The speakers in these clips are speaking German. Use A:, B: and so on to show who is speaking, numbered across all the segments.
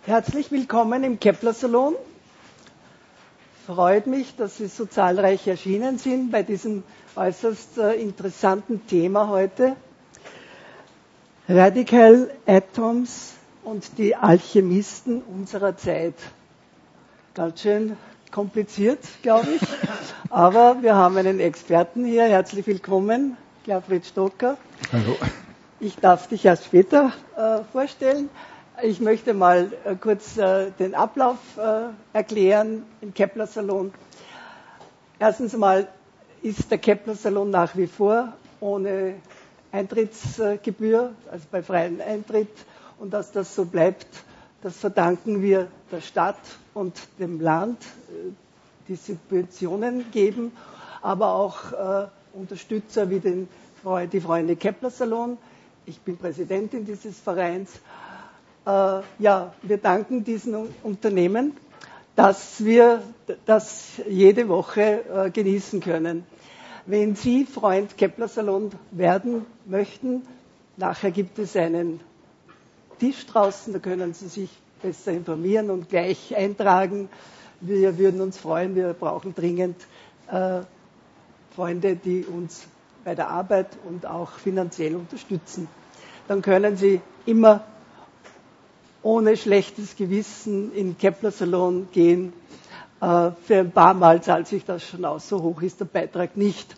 A: Herzlich willkommen im Kepler-Salon. Freut mich, dass Sie so zahlreich erschienen sind bei diesem äußerst interessanten Thema heute. Radical Atoms und die Alchemisten unserer Zeit. Ganz schön kompliziert, glaube ich. Aber wir haben einen Experten hier. Herzlich willkommen, Gerfried Stocker.
B: Hallo.
A: Ich darf dich erst später vorstellen. Ich möchte mal kurz den Ablauf erklären im Kepler-Salon. Erstens einmal ist der Kepler-Salon nach wie vor ohne Eintrittsgebühr, also bei freiem Eintritt. Und dass das so bleibt, das verdanken wir der Stadt und dem Land, die Subventionen geben, aber auch Unterstützer wie die Freunde Kepler-Salon. Ich bin Präsidentin dieses Vereins. Wir danken diesen Unternehmen, dass wir das jede Woche genießen können. Wenn Sie Freund Kepler-Salon werden möchten, nachher gibt es einen Tisch draußen, da können Sie sich besser informieren und gleich eintragen. Wir würden uns freuen, wir brauchen dringend Freunde, die uns bei der Arbeit und auch finanziell unterstützen. Dann können Sie immer ohne schlechtes Gewissen in Kepler-Salon gehen. Für ein paar Mal zahlt sich das schon aus, so hoch ist der Beitrag nicht.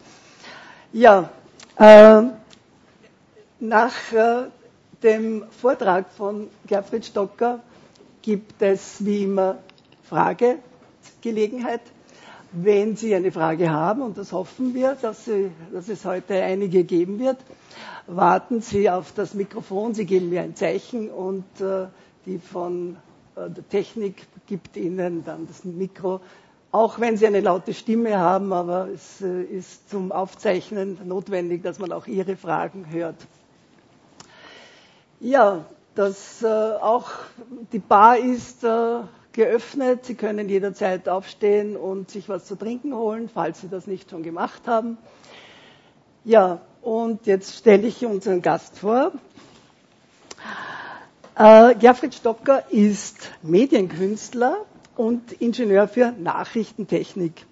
A: Nach dem Vortrag von Gerfried Stocker gibt es wie immer Fragegelegenheit. Wenn Sie eine Frage haben, und das hoffen wir, dass es heute einige geben wird, warten Sie auf das Mikrofon, Sie geben mir ein Zeichen und die von der Technik gibt Ihnen dann das Mikro, auch wenn Sie eine laute Stimme haben, aber es ist zum Aufzeichnen notwendig, dass man auch Ihre Fragen hört. Auch die Bar ist geöffnet. Sie können jederzeit aufstehen und sich was zu trinken holen, falls Sie das nicht schon gemacht haben. Und jetzt stelle ich unseren Gast vor. Gerfried Stocker ist Medienkünstler und Ingenieur für Nachrichtentechnik.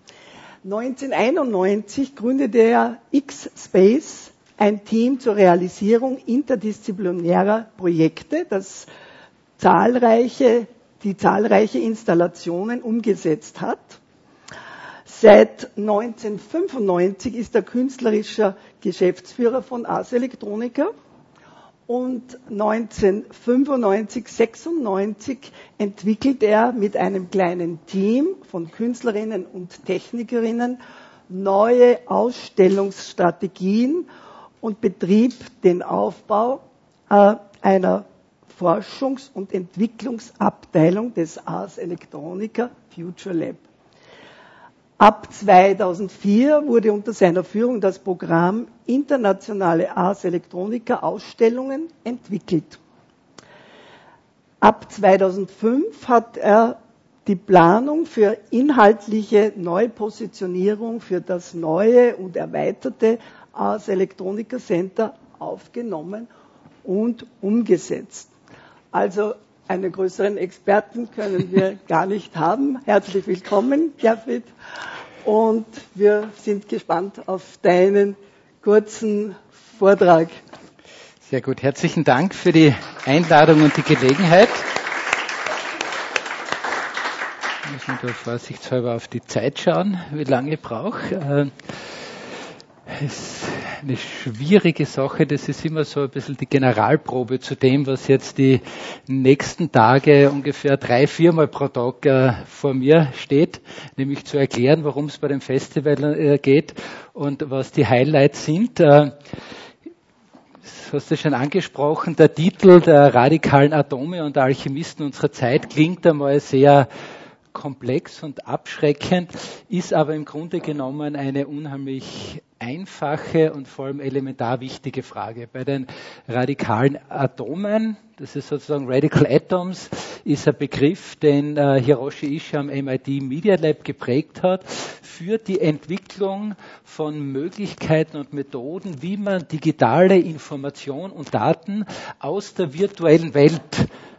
A: 1991 gründete er X-Space, ein Team zur Realisierung interdisziplinärer Projekte, das zahlreiche Installationen umgesetzt hat. Seit 1995 ist er künstlerischer Geschäftsführer von Ars Electronica. Und 1995-96 entwickelt er mit einem kleinen Team von Künstlerinnen und Technikerinnen neue Ausstellungsstrategien und betrieb den Aufbau einer Forschungs- und Entwicklungsabteilung des Ars Electronica Future Lab. Ab 2004 wurde unter seiner Führung das Programm Internationale Ars Electronica Ausstellungen entwickelt. Ab 2005 hat er die Planung für inhaltliche Neupositionierung für das neue und erweiterte Ars Electronica Center aufgenommen und umgesetzt. Also einen größeren Experten können wir gar nicht haben. Herzlich willkommen, Gerfried. Und wir sind gespannt auf deinen kurzen Vortrag.
B: Sehr gut. Herzlichen Dank für die Einladung und die Gelegenheit. Wir müssen da vorsichtshalber auf die Zeit schauen, wie lange ich brauche. Es ist eine schwierige Sache, das ist immer so ein bisschen die Generalprobe zu dem, was jetzt die nächsten Tage ungefähr 3-4 Mal pro Tag vor mir steht, nämlich zu erklären, worum es bei dem Festival geht und was die Highlights sind. Das hast du schon angesprochen, der Titel der radikalen Atome und Alchemisten unserer Zeit klingt einmal sehr komplex und abschreckend, ist aber im Grunde genommen eine unheimlich einfache und vor allem elementar wichtige Frage. Bei den radikalen Atomen, das ist sozusagen Radical Atoms, ist ein Begriff, den Hiroshi Ishii am MIT Media Lab geprägt hat, für die Entwicklung von Möglichkeiten und Methoden, wie man digitale Information und Daten aus der virtuellen Welt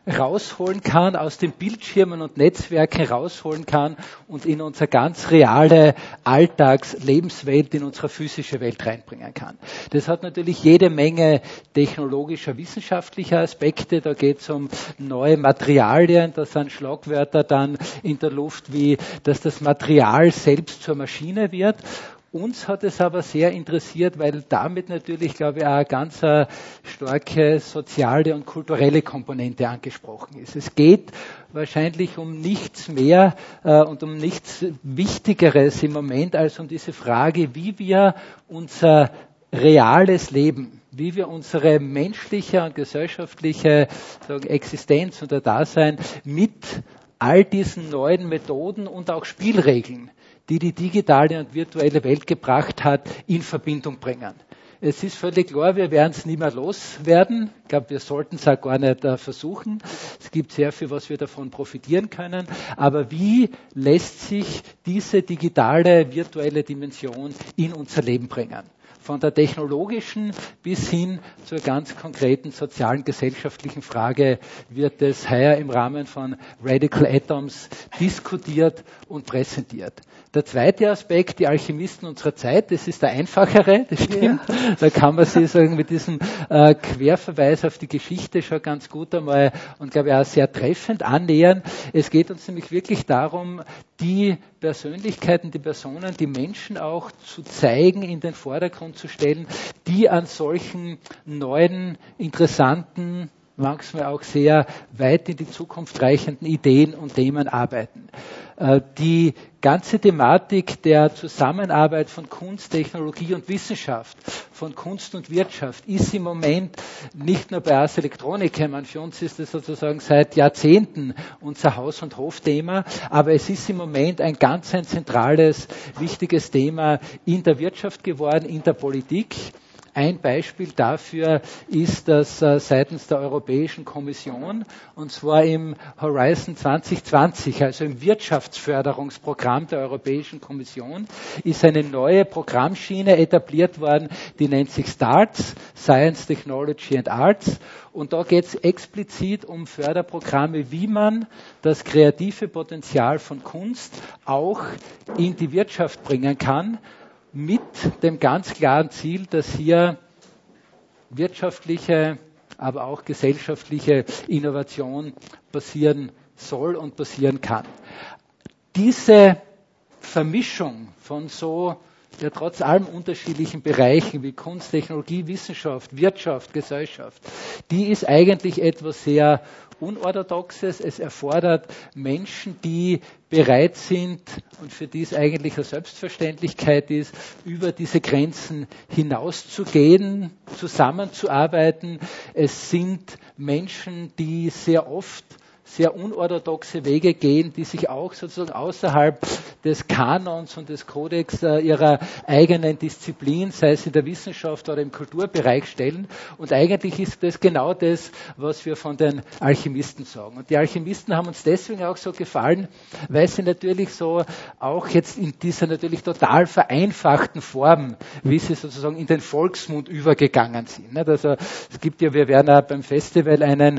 B: rausholen kann, aus den Bildschirmen und Netzwerken rausholen kann und in unsere ganz reale Alltagslebenswelt, in unsere physische Welt reinbringen kann. Das hat natürlich jede Menge technologischer, wissenschaftlicher Aspekte. Da geht es um neue Materialien, da sind Schlagwörter dann in der Luft, wie dass das Material selbst zur Maschine wird. Uns hat es aber sehr interessiert, weil damit natürlich, glaube ich, auch eine ganz starke soziale und kulturelle Komponente angesprochen ist. Es geht wahrscheinlich um nichts mehr und um nichts Wichtigeres im Moment als um diese Frage, wie wir unser reales Leben, wie wir unsere menschliche und gesellschaftliche Existenz und Dasein mit all diesen neuen Methoden und auch Spielregeln, die die digitale und virtuelle Welt gebracht hat, in Verbindung bringen. Es ist völlig klar, wir werden es nie mehr loswerden. Ich glaube, wir sollten es auch gar nicht versuchen. Es gibt sehr viel, was wir davon profitieren können. Aber wie lässt sich diese digitale, virtuelle Dimension in unser Leben bringen? Von der technologischen bis hin zur ganz konkreten sozialen, gesellschaftlichen Frage wird es heuer im Rahmen von Radical Atoms diskutiert und präsentiert. Der zweite Aspekt, die Alchemisten unserer Zeit, das ist der einfachere, das stimmt. Ja. Da kann man sich sagen, mit diesem Querverweis auf die Geschichte schon ganz gut einmal und glaube ich auch sehr treffend annähern. Es geht uns nämlich wirklich darum, die Persönlichkeiten, die Personen, die Menschen auch zu zeigen, in den Vordergrund zu stellen, die an solchen neuen, interessanten, manchmal auch sehr weit in die Zukunft reichenden Ideen und Themen arbeiten. Die ganze Thematik der Zusammenarbeit von Kunst, Technologie und Wissenschaft, von Kunst und Wirtschaft ist im Moment nicht nur bei Ars Electronica, für uns ist es sozusagen seit Jahrzehnten unser Haus- und Hofthema, aber es ist im Moment ein zentrales, wichtiges Thema in der Wirtschaft geworden, in der Politik. Ein Beispiel dafür ist, dass seitens der Europäischen Kommission, und zwar im Horizon 2020, also im Wirtschaftsförderungsprogramm der Europäischen Kommission, ist eine neue Programmschiene etabliert worden, die nennt sich STARTS, Science, Technology and Arts. Und da geht es explizit um Förderprogramme, wie man das kreative Potenzial von Kunst auch in die Wirtschaft bringen kann, mit dem ganz klaren Ziel, dass hier wirtschaftliche, aber auch gesellschaftliche Innovation passieren soll und passieren kann. Diese Vermischung von trotz allem unterschiedlichen Bereichen wie Kunst, Technologie, Wissenschaft, Wirtschaft, Gesellschaft, die ist eigentlich etwas sehr Unorthodoxes. Es erfordert Menschen, die bereit sind und für die es eigentlich eine Selbstverständlichkeit ist, über diese Grenzen hinauszugehen, zusammenzuarbeiten. Es sind Menschen, die sehr oft sehr unorthodoxe Wege gehen, die sich auch sozusagen außerhalb des Kanons und des Kodex ihrer eigenen Disziplin, sei es in der Wissenschaft oder im Kulturbereich, stellen. Und eigentlich ist das genau das, was wir von den Alchemisten sagen. Und die Alchemisten haben uns deswegen auch so gefallen, weil sie natürlich so auch jetzt in dieser natürlich total vereinfachten Form, wie sie sozusagen in den Volksmund übergegangen sind. Also es gibt ja, wir werden auch beim Festival einen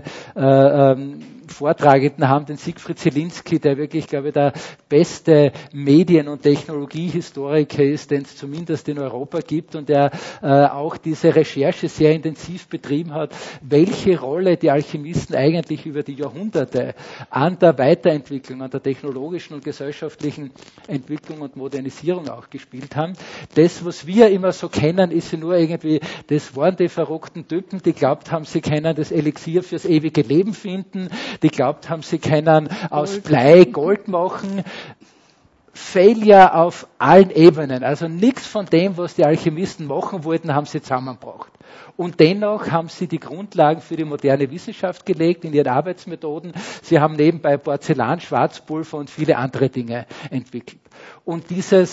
B: Vortragenden haben, den Siegfried Zielinski, der wirklich, glaube ich, der beste Medien- und Technologiehistoriker ist, den es zumindest in Europa gibt und der auch diese Recherche sehr intensiv betrieben hat, welche Rolle die Alchemisten eigentlich über die Jahrhunderte an der Weiterentwicklung, an der technologischen und gesellschaftlichen Entwicklung und Modernisierung auch gespielt haben. Das, was wir immer so kennen, ist ja nur irgendwie, das waren die verrückten Typen, die glaubt haben, sie können das Elixier fürs ewige Leben finden, die glaubt haben, sie können aus Blei Gold machen. Failure auf allen Ebenen. Also nichts von dem, was die Alchemisten machen wollten, haben sie zusammengebracht. Und dennoch haben sie die Grundlagen für die moderne Wissenschaft gelegt in ihren Arbeitsmethoden. Sie haben nebenbei Porzellan, Schwarzpulver und viele andere Dinge entwickelt. Und diese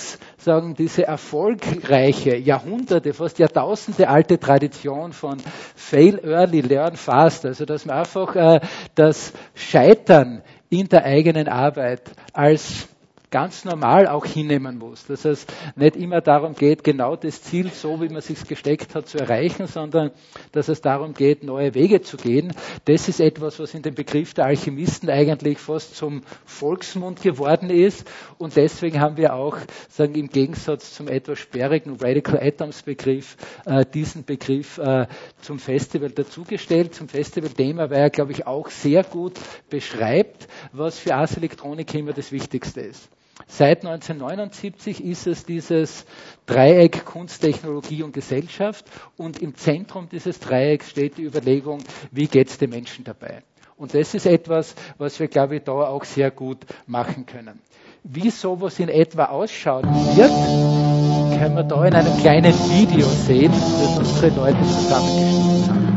B: erfolgreiche Jahrhunderte, fast Jahrtausende alte Tradition von Fail early, learn fast, also dass man einfach das Scheitern in der eigenen Arbeit als ganz normal auch hinnehmen muss. Dass es nicht immer darum geht, genau das Ziel, so wie man es sich gesteckt hat, zu erreichen, sondern dass es darum geht, neue Wege zu gehen. Das ist etwas, was in dem Begriff der Alchemisten eigentlich fast zum Volksmund geworden ist. Und deswegen haben wir auch, sagen, im Gegensatz zum etwas sperrigen Radical Atoms Begriff, diesen Begriff zum Festival dazugestellt, zum Festivalthema, weil er, glaube ich, auch sehr gut beschreibt, was für Ars Electronica immer das Wichtigste ist. Seit 1979 ist es dieses Dreieck Kunst, Technologie und Gesellschaft und im Zentrum dieses Dreiecks steht die Überlegung, wie geht es den Menschen dabei? Und das ist etwas, was wir, glaube ich, da auch sehr gut machen können. Wie sowas in etwa ausschauen wird, können wir da in einem kleinen Video sehen, das unsere Leute zusammengeschnitten haben.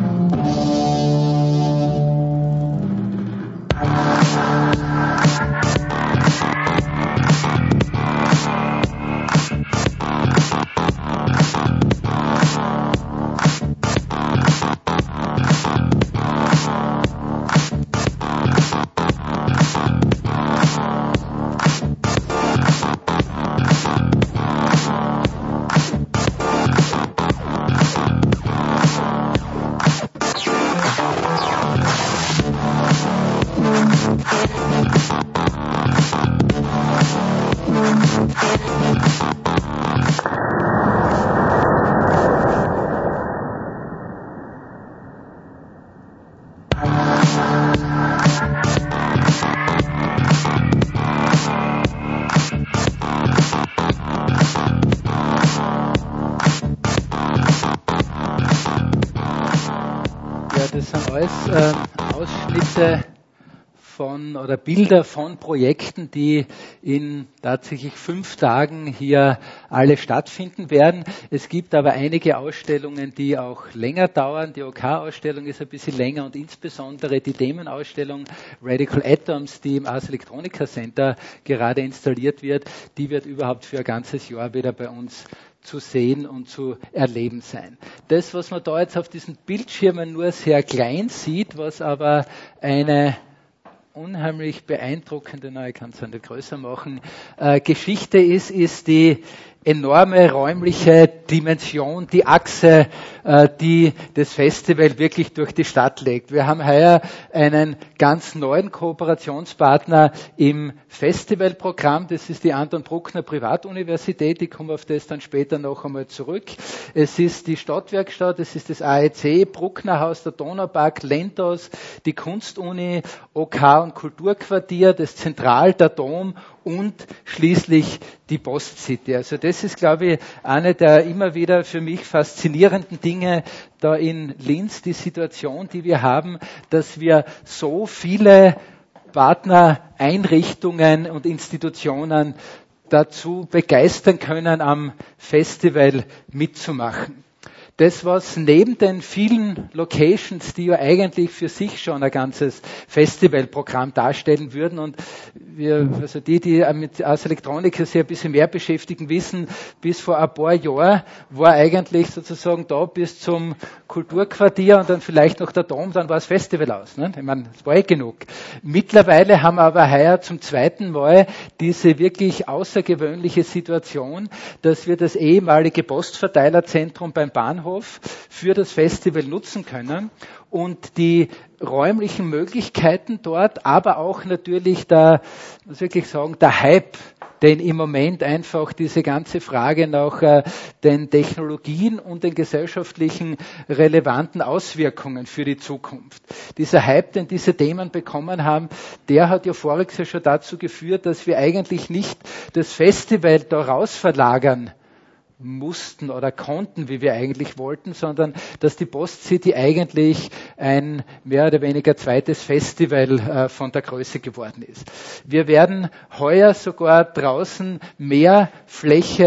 B: Das sind alles Ausschnitte von oder Bilder von Projekten, die in tatsächlich 5 Tagen hier alle stattfinden werden. Es gibt aber einige Ausstellungen, die auch länger dauern. Die OK-Ausstellung ist ein bisschen länger und insbesondere die Themenausstellung Radical Atoms, die im Ars Electronica Center gerade installiert wird, die wird überhaupt für ein ganzes Jahr wieder bei uns zu sehen und zu erleben sein. Das, was man da jetzt auf diesen Bildschirmen nur sehr klein sieht, was aber eine unheimlich beeindruckende, ich kann es ja nicht größer machen, Geschichte ist die enorme räumliche Dimension, die Achse, die das Festival wirklich durch die Stadt legt. Wir haben heuer einen ganz neuen Kooperationspartner im Festivalprogramm. Das ist die Anton Bruckner Privatuniversität. Ich komme auf das dann später noch einmal zurück. Es ist die Stadtwerkstatt, es ist das AEC, Brucknerhaus, der Donaupark, Lentos, die Kunstuni, OK und Kulturquartier, das Zentral, der Dom und schließlich die Post-City. Also das ist, glaube ich, eine der immer wieder für mich faszinierenden Dinge da in Linz, die Situation, die wir haben, dass wir so viele Partner, Einrichtungen und Institutionen dazu begeistern können, am Festival mitzumachen. Das, was neben den vielen Locations, die ja eigentlich für sich schon ein ganzes Festivalprogramm darstellen würden und also die mit Ars Electronica sich ein bisschen mehr beschäftigen, wissen, bis vor ein paar Jahren war eigentlich sozusagen da bis zum Kulturquartier und dann vielleicht noch der Dom, dann war das Festival aus. Ne? Ich meine, das war genug. Mittlerweile haben wir aber heuer zum zweiten Mal diese wirklich außergewöhnliche Situation, dass wir das ehemalige Postverteilerzentrum beim Bahnhof für das Festival nutzen können und die räumlichen Möglichkeiten dort, aber auch natürlich der Hype, den im Moment einfach diese ganze Frage nach den Technologien und den gesellschaftlichen relevanten Auswirkungen für die Zukunft. Dieser Hype, den diese Themen bekommen haben, der hat ja voriges Jahr schon dazu geführt, dass wir eigentlich nicht das Festival daraus verlagern mussten oder konnten, wie wir eigentlich wollten, sondern dass die Post-City eigentlich ein mehr oder weniger zweites Festival von der Größe geworden ist. Wir werden heuer sogar draußen mehr Fläche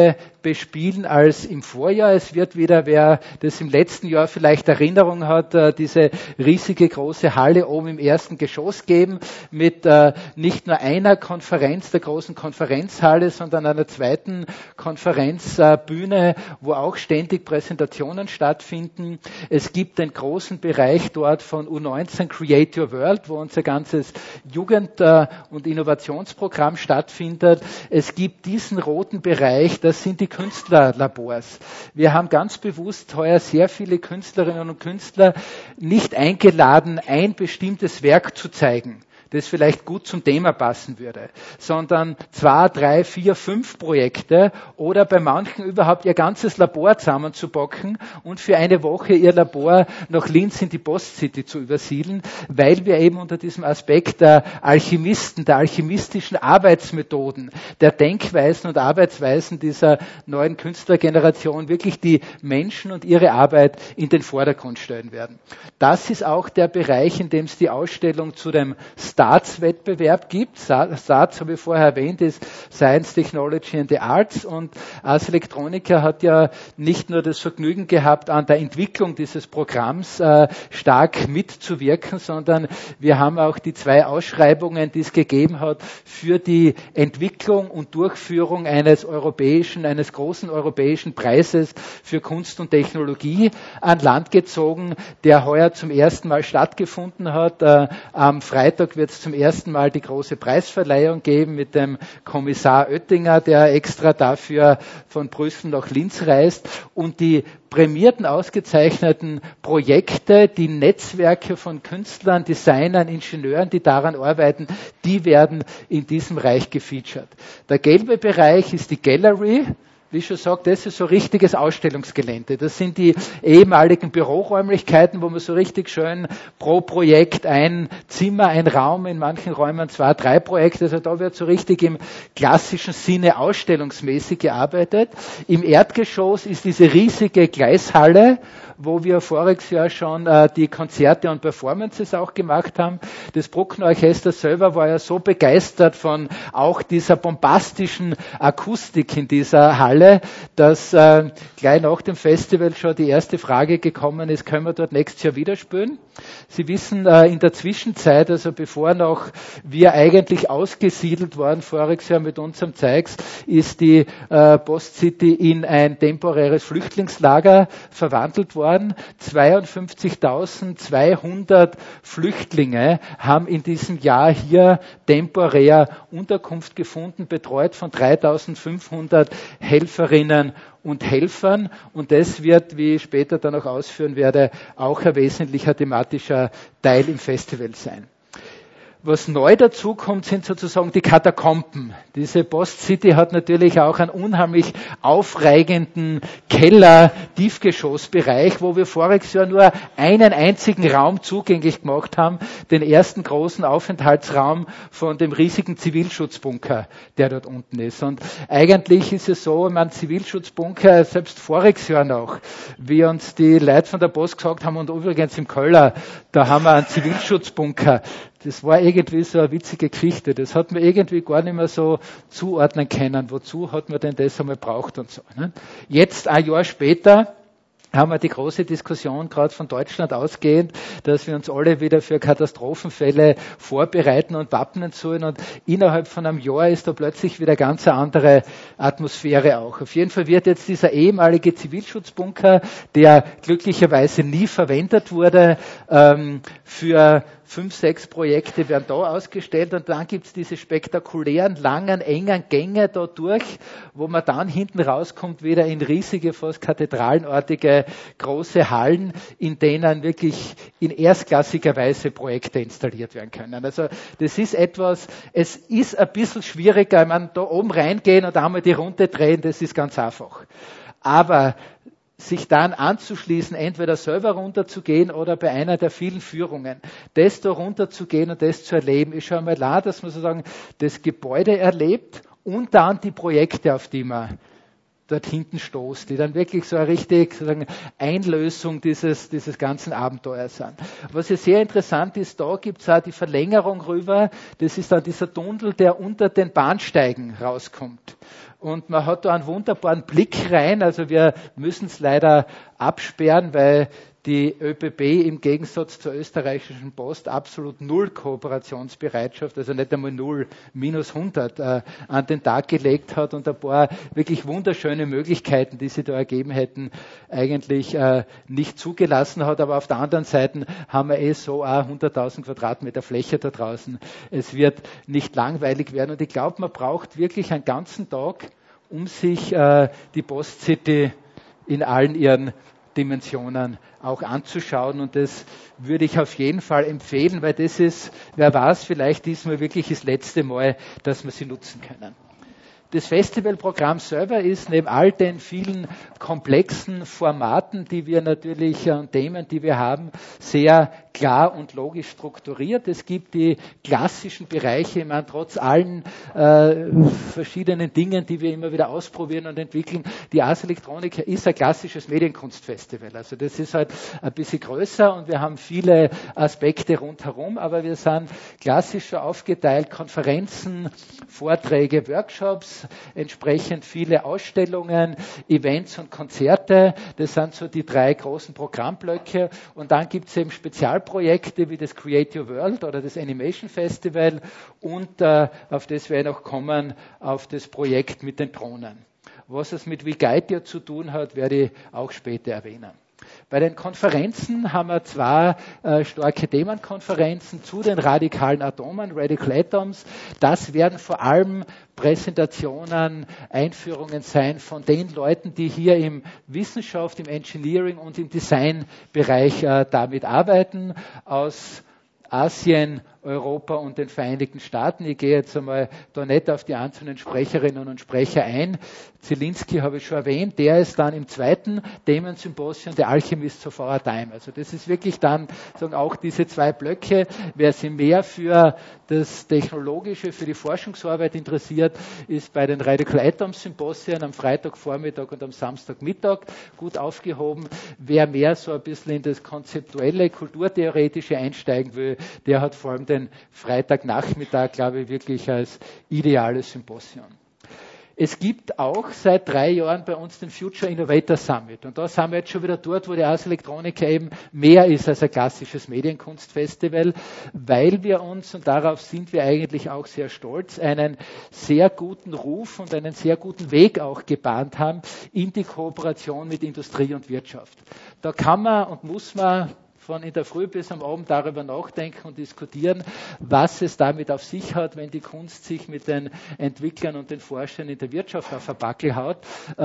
B: bespielen als im Vorjahr. Es wird wieder, wer das im letzten Jahr vielleicht Erinnerung hat, diese riesige große Halle oben im ersten Geschoss geben mit nicht nur einer Konferenz, der großen Konferenzhalle, sondern einer zweiten Konferenzbühne, wo auch ständig Präsentationen stattfinden. Es gibt den großen Bereich dort von U19 Create Your World, wo unser ganzes Jugend- und Innovationsprogramm stattfindet. Es gibt diesen roten Bereich, das sind die Künstlerlabors. Wir haben ganz bewusst heuer sehr viele Künstlerinnen und Künstler nicht eingeladen, ein bestimmtes Werk zu zeigen, das vielleicht gut zum Thema passen würde, sondern 2, 3, 4, 5 Projekte oder bei manchen überhaupt ihr ganzes Labor zusammenzupacken und für eine Woche ihr Labor nach Linz in die Postcity zu übersiedeln, weil wir eben unter diesem Aspekt der Alchemisten, der alchemistischen Arbeitsmethoden, der Denkweisen und Arbeitsweisen dieser neuen Künstlergeneration wirklich die Menschen und ihre Arbeit in den Vordergrund stellen werden. Das ist auch der Bereich, in dem es die Ausstellung zu dem Starts-Wettbewerb gibt. Starts, habe ich vorher erwähnt, ist Science, Technology and the Arts, und Ars Electronica hat ja nicht nur das Vergnügen gehabt, an der Entwicklung dieses Programms stark mitzuwirken, sondern wir haben auch die 2 Ausschreibungen, die es gegeben hat, für die Entwicklung und Durchführung eines großen europäischen Preises für Kunst und Technologie an Land gezogen, der heuer zum ersten Mal stattgefunden hat. Am Freitag wird es zum ersten Mal die große Preisverleihung geben mit dem Kommissar Oettinger, der extra dafür von Brüssel nach Linz reist, und die prämierten, ausgezeichneten Projekte, die Netzwerke von Künstlern, Designern, Ingenieuren, die daran arbeiten, die werden in diesem Bereich gefeatured. Der gelbe Bereich ist die Gallery. Wie schon gesagt, das ist so richtiges Ausstellungsgelände. Das sind die ehemaligen Büroräumlichkeiten, wo man so richtig schön pro Projekt ein Zimmer, ein Raum, in manchen Räumen 2, 3 Projekte. Also da wird so richtig im klassischen Sinne ausstellungsmäßig gearbeitet. Im Erdgeschoss ist diese riesige Gleishalle, wo wir voriges Jahr schon die Konzerte und Performances auch gemacht haben. Das Bruckner Orchester selber war ja so begeistert von auch dieser bombastischen Akustik in dieser Halle, dass gleich nach dem Festival schon die erste Frage gekommen ist, können wir dort nächstes Jahr wieder spielen? Sie wissen, in der Zwischenzeit, also bevor noch wir eigentlich ausgesiedelt waren, voriges Jahr mit unserem Zeugs, ist die Postcity in ein temporäres Flüchtlingslager verwandelt worden. 52.200 Flüchtlinge haben in diesem Jahr hier temporär Unterkunft gefunden, betreut von 3.500 Helferinnen und Helfern. Und das wird, wie ich später dann auch ausführen werde, auch ein wesentlicher thematischer Teil im Festival sein. Was neu dazu kommt, sind sozusagen die Katakomben. Diese Postcity hat natürlich auch einen unheimlich aufregenden Keller-Tiefgeschossbereich, wo wir voriges Jahr nur einen einzigen Raum zugänglich gemacht haben, den ersten großen Aufenthaltsraum von dem riesigen Zivilschutzbunker, der dort unten ist. Und eigentlich ist es so, Zivilschutzbunker, selbst voriges Jahr noch, wie uns die Leute von der Post gesagt haben, und übrigens im Köller, da haben wir einen Zivilschutzbunker. Das war irgendwie so eine witzige Geschichte. Das hat man irgendwie gar nicht mehr so zuordnen können. Wozu hat man denn das einmal braucht und so. Ne? Jetzt, ein Jahr später, haben wir die große Diskussion, gerade von Deutschland ausgehend, dass wir uns alle wieder für Katastrophenfälle vorbereiten und wappnen sollen. Und innerhalb von einem Jahr ist da plötzlich wieder ganz eine andere Atmosphäre auch. Auf jeden Fall wird jetzt dieser ehemalige Zivilschutzbunker, der glücklicherweise nie verwendet wurde, für 5, 6 Projekte werden da ausgestellt, und dann gibt es diese spektakulären, langen, engen Gänge da durch, wo man dann hinten rauskommt, wieder in riesige, fast kathedralenartige große Hallen, in denen wirklich in erstklassiger Weise Projekte installiert werden können. Also das ist etwas, es ist ein bisschen schwieriger, da oben reingehen und einmal die Runde drehen, das ist ganz einfach. Aber sich dann anzuschließen, entweder selber runterzugehen oder bei einer der vielen Führungen, das da runterzugehen und das zu erleben, ist schon einmal klar, dass man sozusagen das Gebäude erlebt und dann die Projekte, auf die man dort hinten stoßt, die dann wirklich so eine richtig sozusagen Einlösung dieses ganzen Abenteuers sind. Was ja sehr interessant ist, da gibt es auch die Verlängerung rüber, das ist dann dieser Tunnel, der unter den Bahnsteigen rauskommt. Und man hat da einen wunderbaren Blick rein, also wir müssen es leider absperren, weil die ÖBB im Gegensatz zur österreichischen Post absolut null Kooperationsbereitschaft, also nicht einmal null, minus 100 an den Tag gelegt hat und ein paar wirklich wunderschöne Möglichkeiten, die sie da ergeben hätten, eigentlich nicht zugelassen hat. Aber auf der anderen Seite haben wir so auch 100.000 Quadratmeter Fläche da draußen. Es wird nicht langweilig werden und ich glaube, man braucht wirklich einen ganzen Tag, um sich die Post-City in allen ihren Dimensionen auch anzuschauen und das würde ich auf jeden Fall empfehlen, weil das ist, wer weiß, vielleicht diesmal wirklich das letzte Mal, dass wir sie nutzen können. Das Festivalprogramm selber ist neben all den vielen komplexen Formaten, die wir natürlich und Themen, die wir haben, sehr klar und logisch strukturiert. Es gibt die klassischen Bereiche, ich meine, trotz allen verschiedenen Dingen, die wir immer wieder ausprobieren und entwickeln. Die Ars Electronica ist ein klassisches Medienkunstfestival. Also das ist halt ein bisschen größer und wir haben viele Aspekte rundherum, aber wir sind klassischer aufgeteilt, Konferenzen, Vorträge, Workshops, entsprechend viele Ausstellungen, Events und Konzerte. Das sind so die 3 großen Programmblöcke. Und dann gibt es eben Spezialprojekte wie das Create Your World oder das Animation Festival und auf das wir noch kommen, auf das Projekt mit den Drohnen. Was es mit WeGuide zu tun hat, werde ich auch später erwähnen. Bei den Konferenzen haben wir 2 starke Themenkonferenzen zu den radikalen Atomen, Radical Atoms. Das werden vor allem Präsentationen, Einführungen sein von den Leuten, die hier im Wissenschaft, im Engineering und im Designbereich damit arbeiten, aus Asien, Europa und den Vereinigten Staaten. Ich gehe jetzt einmal da nicht auf die einzelnen Sprecherinnen und Sprecher ein. Zielinski habe ich schon erwähnt, der ist dann im 2. Themensymposium der Alchemist of Our Time. Also das ist wirklich dann sagen auch diese 2 Blöcke. Wer sich mehr für das Technologische, für die Forschungsarbeit interessiert, ist bei den Radical Atoms Symposien am Freitagvormittag und am Samstagmittag gut aufgehoben. Wer mehr so ein bisschen in das konzeptuelle, kulturtheoretische einsteigen will, der hat vor allem den Freitagnachmittag, glaube ich, wirklich als ideales Symposium. Es gibt auch seit 3 Jahren bei uns den Future Innovator Summit. Und da sind wir jetzt schon wieder dort, wo die Ars Electronica eben mehr ist als ein klassisches Medienkunstfestival, weil wir uns, und darauf sind wir eigentlich auch sehr stolz, einen sehr guten Ruf und einen sehr guten Weg auch gebahnt haben in die Kooperation mit Industrie und Wirtschaft. Da kann man und muss man von in der Früh bis am Abend darüber nachdenken und diskutieren, was es damit auf sich hat, wenn die Kunst sich mit den Entwicklern und den Forschern in der Wirtschaft auf den Backel haut.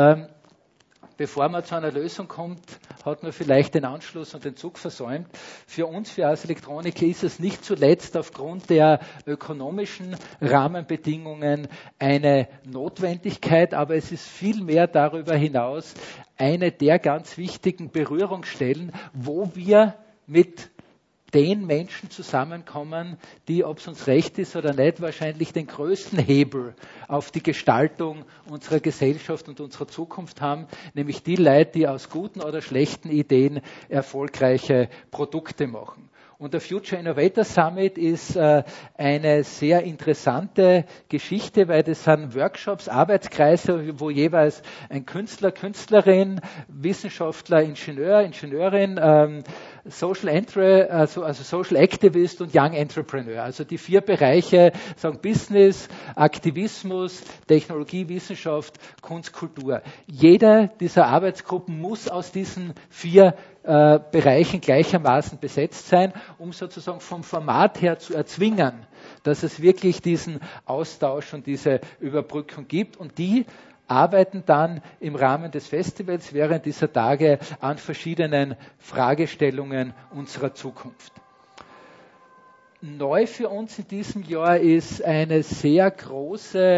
B: Bevor man zu einer Lösung kommt, hat man vielleicht den Anschluss und den Zug versäumt. Für uns, für Ars Electronica, ist es nicht zuletzt aufgrund der ökonomischen Rahmenbedingungen eine Notwendigkeit, aber es ist vielmehr darüber hinaus eine der ganz wichtigen Berührungsstellen, wo wir mit den Menschen zusammenkommen, die, ob es uns recht ist oder nicht, wahrscheinlich den größten Hebel auf die Gestaltung unserer Gesellschaft und unserer Zukunft haben, nämlich die Leute, die aus guten oder schlechten Ideen erfolgreiche Produkte machen. Und der Future Innovator Summit ist eine sehr interessante Geschichte, weil das sind Workshops, Arbeitskreise, wo jeweils ein Künstler, Künstlerin, Wissenschaftler, Ingenieur, Ingenieurin, Social Activist und Young Entrepreneur. Also die 4 Bereiche sagen Business, Aktivismus, Technologie, Wissenschaft, Kunst, Kultur. Jede dieser Arbeitsgruppen muss aus diesen 4 Bereichen gleichermaßen besetzt sein, um sozusagen vom Format her zu erzwingen, dass es wirklich diesen Austausch und diese Überbrückung gibt. Und die arbeiten dann im Rahmen des Festivals während dieser Tage an verschiedenen Fragestellungen unserer Zukunft. Neu für uns in diesem Jahr ist eine sehr große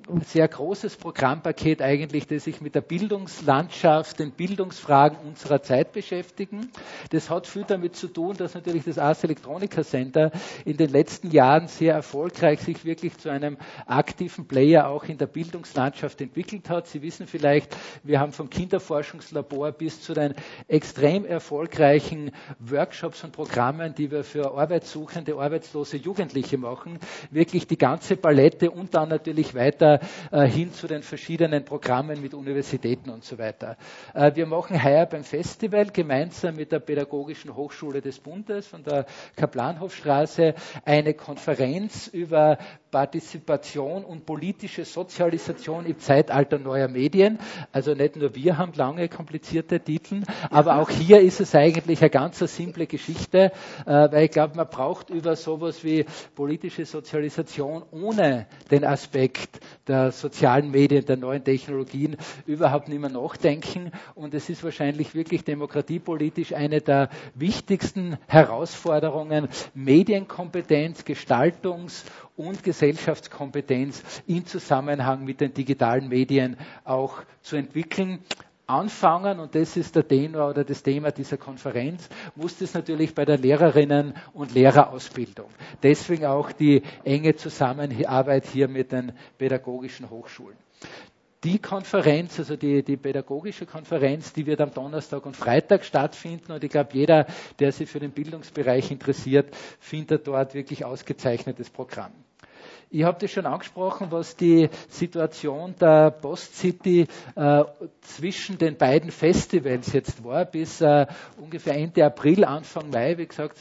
B: sehr großes Programmpaket eigentlich, das sich mit der Bildungslandschaft, den Bildungsfragen unserer Zeit beschäftigen. Das hat viel damit zu tun, dass natürlich das Ars Electronica Center in den letzten Jahren sehr erfolgreich sich wirklich zu einem aktiven Player auch in der Bildungslandschaft entwickelt hat. Sie wissen vielleicht, wir haben vom Kinderforschungslabor bis zu den extrem erfolgreichen Workshops und Programmen, die wir für arbeitssuchende, arbeitslose Jugendliche machen, wirklich die ganze Palette und dann natürlich weiter hin zu den verschiedenen Programmen mit Universitäten und so weiter. Wir machen heuer beim Festival gemeinsam mit der Pädagogischen Hochschule des Bundes von der Kaplanhofstraße eine Konferenz über Partizipation und politische Sozialisation im Zeitalter neuer Medien. Also nicht nur wir haben lange komplizierte Titel, aber auch hier ist es eigentlich eine ganz simple Geschichte, weil ich glaube, man braucht über sowas wie politische Sozialisation ohne den Aspekt der sozialen Medien, der neuen Technologien überhaupt nicht mehr nachdenken. Und es ist wahrscheinlich wirklich demokratiepolitisch eine der wichtigsten Herausforderungen, Medienkompetenz, Gestaltungs- und Gesellschaftskompetenz im Zusammenhang mit den digitalen Medien auch zu entwickeln. Anfangen, und das ist der Tenor oder das Thema dieser Konferenz, muss das natürlich bei der Lehrerinnen- und Lehrerausbildung. Deswegen auch die enge Zusammenarbeit hier mit den pädagogischen Hochschulen. Die Konferenz, also die pädagogische Konferenz, die wird am Donnerstag und Freitag stattfinden, und ich glaube, jeder, der sich für den Bildungsbereich interessiert, findet dort wirklich ausgezeichnetes Programm. Ich habe das schon angesprochen, was die Situation der Post-City zwischen den beiden Festivals jetzt war. Bis ungefähr Ende April, Anfang Mai, wie gesagt,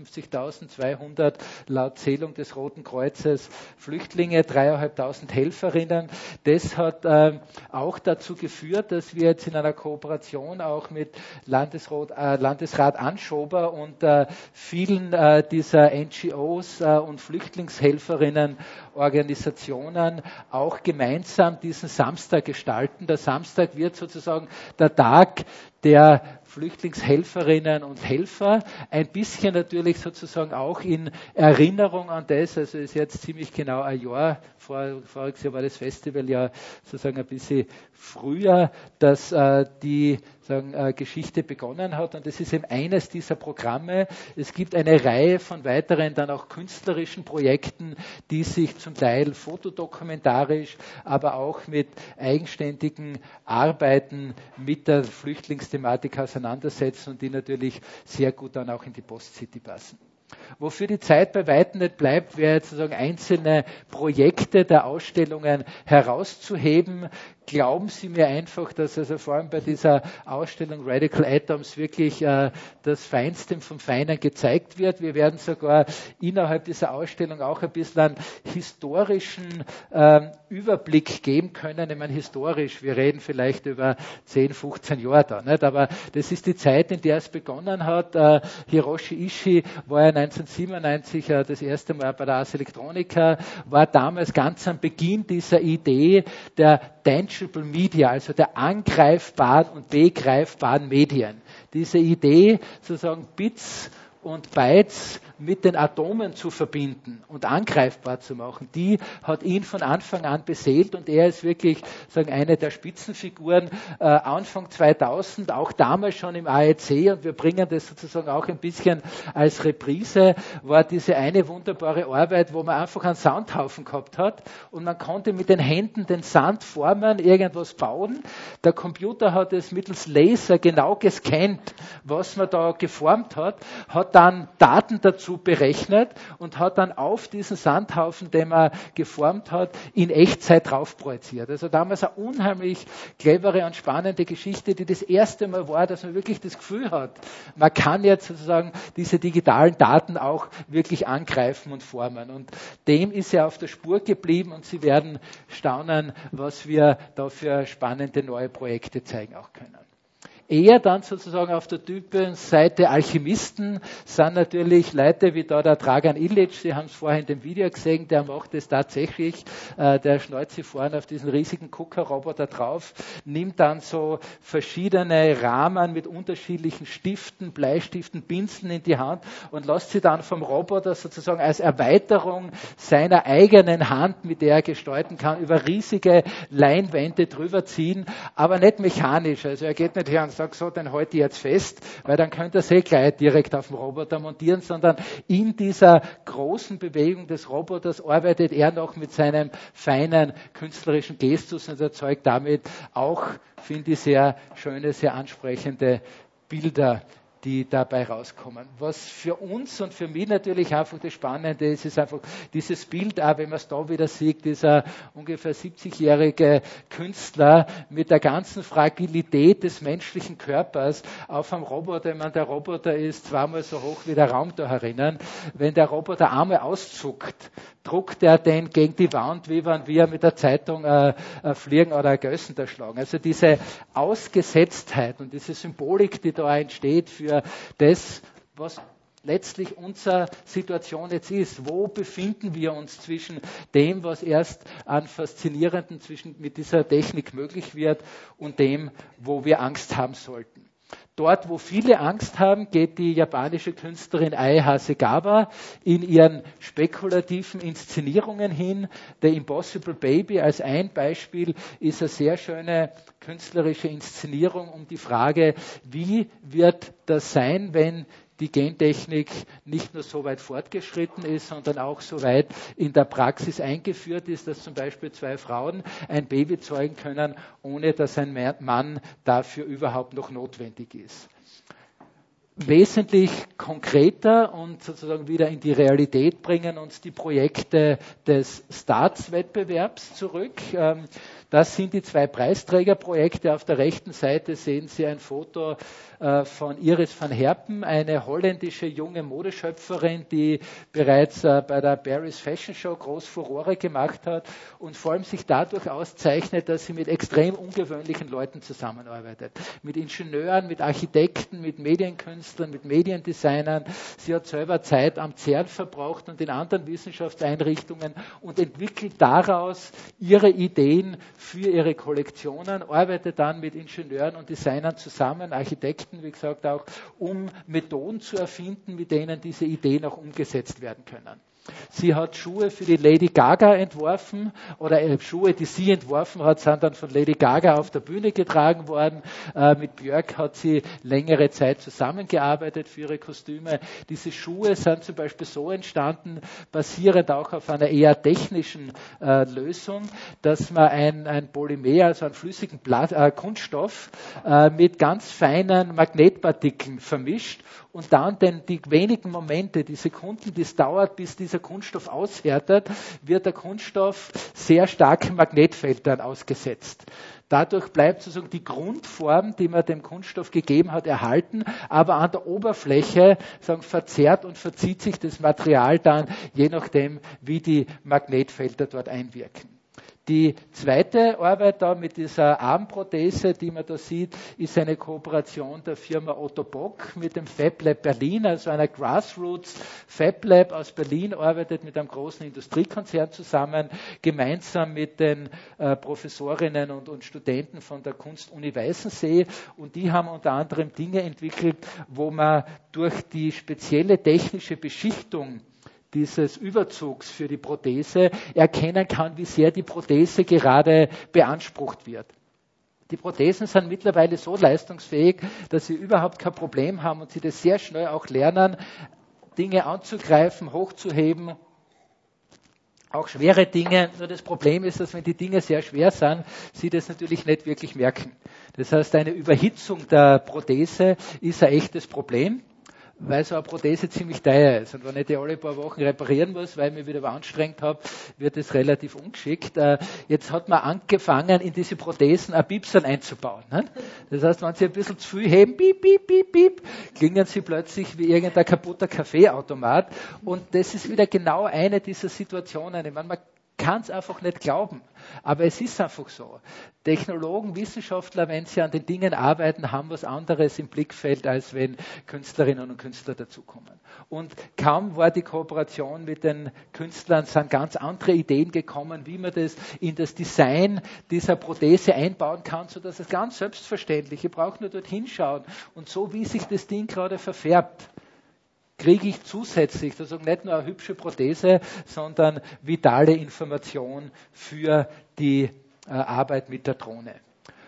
B: 52.200 laut Zählung des Roten Kreuzes Flüchtlinge, 3.500 Helferinnen. Das hat auch dazu geführt, dass wir jetzt in einer Kooperation auch mit Landesrat Anschober und vielen dieser NGOs und Flüchtlingshelferinnen Organisationen auch gemeinsam diesen Samstag gestalten. Der Samstag wird sozusagen der Tag der Flüchtlingshelferinnen und Helfer, ein bisschen natürlich sozusagen auch in Erinnerung an das, also ist jetzt ziemlich genau ein Jahr, voriges Jahr war das Festival ja sozusagen ein bisschen früher, dass die Geschichte begonnen hat, und das ist eben eines dieser Programme. Es gibt eine Reihe von weiteren dann auch künstlerischen Projekten, die sich zum Teil fotodokumentarisch, aber auch mit eigenständigen Arbeiten mit der Flüchtlingsthematik auseinandersetzen und die natürlich sehr gut dann auch in die Post-City passen. Wofür die Zeit bei weitem nicht bleibt, wäre jetzt sozusagen einzelne Projekte der Ausstellungen herauszuheben. Glauben Sie mir einfach, dass also vor allem bei dieser Ausstellung Radical Atoms wirklich das Feinste vom Feinen gezeigt wird. Wir werden sogar innerhalb dieser Ausstellung auch ein bisschen einen historischen Überblick geben können. Ich meine, historisch, wir reden vielleicht über 10, 15 Jahre da, nicht? Aber das ist die Zeit, in der es begonnen hat. Hiroshi Ishii war ja 1997 das erste Mal bei der Ars Electronica, war damals ganz am Beginn dieser Idee der Tangible Media, also der angreifbaren und begreifbaren Medien. Diese Idee, sozusagen Bits und Bytes mit den Atomen zu verbinden und angreifbar zu machen, die hat ihn von Anfang an beseelt, und er ist wirklich eine der Spitzenfiguren Anfang 2000, auch damals schon im AEC, und wir bringen das sozusagen auch ein bisschen als Reprise, war diese eine wunderbare Arbeit, wo man einfach einen Sandhaufen gehabt hat und man konnte mit den Händen den Sand formen, irgendwas bauen. Der Computer hat es mittels Laser genau gescannt, was man da geformt hat dann Daten dazu berechnet und hat dann auf diesen Sandhaufen, den man geformt hat, in Echtzeit drauf projiziert. Also damals eine unheimlich clevere und spannende Geschichte, die das erste Mal war, dass man wirklich das Gefühl hat, man kann jetzt sozusagen diese digitalen Daten auch wirklich angreifen und formen. Und dem ist er auf der Spur geblieben, und Sie werden staunen, was wir da für spannende neue Projekte zeigen auch können. Eher dann sozusagen auf der Typenseite Alchemisten sind natürlich Leute wie da der Dragan Ilic, Sie haben es vorhin in dem Video gesehen, der macht es tatsächlich, der schnallt sich vorne auf diesen riesigen Kuckerroboter drauf, nimmt dann so verschiedene Rahmen mit unterschiedlichen Stiften, Bleistiften, Pinseln in die Hand und lässt sie dann vom Roboter sozusagen als Erweiterung seiner eigenen Hand, mit der er gestalten kann, über riesige Leinwände drüber ziehen, aber nicht mechanisch. Also er geht nicht her und sagt so, den halte ich jetzt fest, weil dann könnte er es gleich direkt auf dem Roboter montieren, sondern in dieser großen Bewegung des Roboters arbeitet er noch mit seinem feinen künstlerischen Gestus und erzeugt damit auch, finde ich, sehr schöne, sehr ansprechende Bilder, die dabei rauskommen. Was für uns und für mich natürlich einfach das Spannende ist, ist einfach dieses Bild, auch wenn man es da wieder sieht, dieser ungefähr 70-jährige Künstler mit der ganzen Fragilität des menschlichen Körpers auf einem Roboter. Ich meine, der Roboter ist zweimal so hoch wie der Raum da herinnen. Wenn der Roboter einmal auszuckt, druckt er den gegen die Wand, wie wenn wir mit der Zeitung fliegen oder ein Gössen erschlagen. Also diese Ausgesetztheit und diese Symbolik, die da entsteht für das, was letztlich unsere Situation jetzt ist. Wo befinden wir uns zwischen dem, was erst an Faszinierenden mit dieser Technik möglich wird und dem, wo wir Angst haben sollten? Dort, wo viele Angst haben, geht die japanische Künstlerin Ai Hasegawa in ihren spekulativen Inszenierungen hin. The Impossible Baby als ein Beispiel ist eine sehr schöne künstlerische Inszenierung um die Frage, wie wird das sein, wenn die Gentechnik nicht nur so weit fortgeschritten ist, sondern auch so weit in der Praxis eingeführt ist, dass zum Beispiel 2 Frauen ein Baby zeugen können, ohne dass ein Mann dafür überhaupt noch notwendig ist. Wesentlich konkreter und sozusagen wieder in die Realität bringen uns die Projekte des Staatswettbewerbs zurück. Das sind die 2 Preisträgerprojekte. Auf der rechten Seite sehen Sie ein Foto von Iris van Herpen, eine holländische junge Modeschöpferin, die bereits bei der Paris Fashion Show groß Furore gemacht hat und vor allem sich dadurch auszeichnet, dass sie mit extrem ungewöhnlichen Leuten zusammenarbeitet. Mit Ingenieuren, mit Architekten, mit Medienkünstlern, mit Mediendesignern. Sie hat selber Zeit am CERN verbraucht und in anderen Wissenschaftseinrichtungen und entwickelt daraus ihre Ideen für ihre Kollektionen, arbeitet dann mit Ingenieuren und Designern zusammen, Architekten, wie gesagt auch, um Methoden zu erfinden, mit denen diese Ideen auch umgesetzt werden können. Sie hat Schuhe für die Lady Gaga entworfen oder Schuhe, die sie entworfen hat, sind dann von Lady Gaga auf der Bühne getragen worden. Mit Björk hat sie längere Zeit zusammengearbeitet für ihre Kostüme. Diese Schuhe sind zum Beispiel so entstanden, basierend auch auf einer eher technischen Lösung, dass man ein Polymer, also einen flüssigen Kunststoff mit ganz feinen Magnetpartikeln vermischt und dann die wenigen Momente, die Sekunden, die es dauert, bis dieser Kunststoff aushärtet, wird der Kunststoff sehr starken Magnetfeldern ausgesetzt. Dadurch bleibt sozusagen die Grundform, die man dem Kunststoff gegeben hat, erhalten, aber an der Oberfläche verzerrt und verzieht sich das Material dann, je nachdem, wie die Magnetfelder dort einwirken. Die zweite Arbeit da mit dieser Armprothese, die man da sieht, ist eine Kooperation der Firma Otto Bock mit dem FabLab Berlin, also einer Grassroots FabLab aus Berlin, arbeitet mit einem großen Industriekonzern zusammen, gemeinsam mit den Professorinnen und Studenten von der Kunstuni Weißensee, und die haben unter anderem Dinge entwickelt, wo man durch die spezielle technische Beschichtung dieses Überzugs für die Prothese erkennen kann, wie sehr die Prothese gerade beansprucht wird. Die Prothesen sind mittlerweile so leistungsfähig, dass sie überhaupt kein Problem haben und sie das sehr schnell auch lernen, Dinge anzugreifen, hochzuheben, auch schwere Dinge. Nur das Problem ist, dass wenn die Dinge sehr schwer sind, sie das natürlich nicht wirklich merken. Das heißt, eine Überhitzung der Prothese ist ein echtes Problem, weil so eine Prothese ziemlich teuer ist. Und wenn ich die alle paar Wochen reparieren muss, weil ich mich wieder anstrengt habe, wird es relativ ungeschickt. Jetzt hat man angefangen, in diese Prothesen ein Piepsern einzubauen. Ne? Das heißt, wenn Sie ein bisschen zu viel heben, piep, piep, piep, piep, klingen Sie plötzlich wie irgendein kaputter Kaffeeautomat. Und das ist wieder genau eine dieser Situationen. Ich meine, man kann es einfach nicht glauben. Aber es ist einfach so. Technologen, Wissenschaftler, wenn sie an den Dingen arbeiten, haben was anderes im Blickfeld, als wenn Künstlerinnen und Künstler dazukommen. Und kaum war die Kooperation mit den Künstlern, sind ganz andere Ideen gekommen, wie man das in das Design dieser Prothese einbauen kann, sodass es ganz selbstverständlich, ich brauche nur dort hinschauen und so, wie sich das Ding gerade verfärbt, kriege ich zusätzlich, also nicht nur eine hübsche Prothese, sondern vitale Information für die Arbeit mit der Drohne.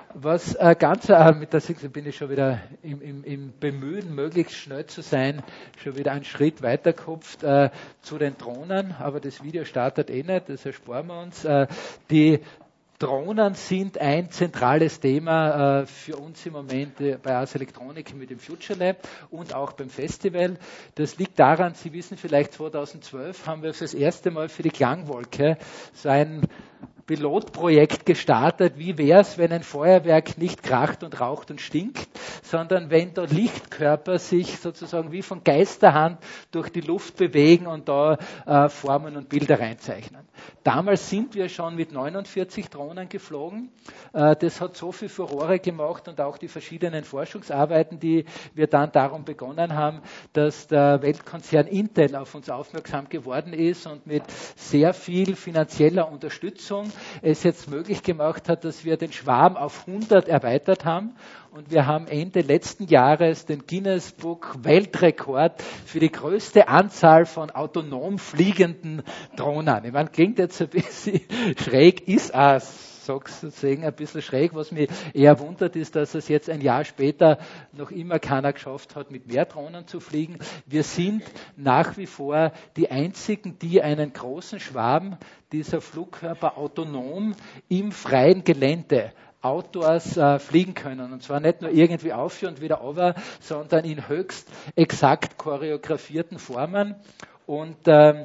B: Was mit der Six bin ich schon wieder im Bemühen, möglichst schnell zu sein, schon wieder einen Schritt weitergehupft zu den Drohnen, aber das Video startet nicht, das ersparen wir uns. Die Drohnen sind ein zentrales Thema für uns im Moment bei Ars Electronica mit dem Future Lab und auch beim Festival. Das liegt daran, Sie wissen vielleicht, 2012 haben wir das erste Mal für die Klangwolke so ein Pilotprojekt gestartet. Wie wäre es, wenn ein Feuerwerk nicht kracht und raucht und stinkt, sondern wenn da Lichtkörper sich sozusagen wie von Geisterhand durch die Luft bewegen und da Formen und Bilder reinzeichnen. Damals sind wir schon mit 49 Drohnen geflogen. Das hat so viel Furore gemacht und auch die verschiedenen Forschungsarbeiten, die wir dann darum begonnen haben, dass der Weltkonzern Intel auf uns aufmerksam geworden ist und mit sehr viel finanzieller Unterstützung es jetzt möglich gemacht hat, dass wir den Schwarm auf 100 erweitert haben. Und wir haben Ende letzten Jahres den Guinness Book Weltrekord für die größte Anzahl von autonom fliegenden Drohnen. Ich meine, klingt jetzt ein bisschen schräg, ist auch sozusagen ein bisschen schräg. Was mich eher wundert, ist, dass es jetzt ein Jahr später noch immer keiner geschafft hat, mit mehr Drohnen zu fliegen. Wir sind nach wie vor die einzigen, die einen großen Schwarm dieser Flugkörper autonom im freien Gelände Outdoors fliegen können. Und zwar nicht nur irgendwie auf und wieder runter, sondern in höchst exakt choreografierten Formen. Und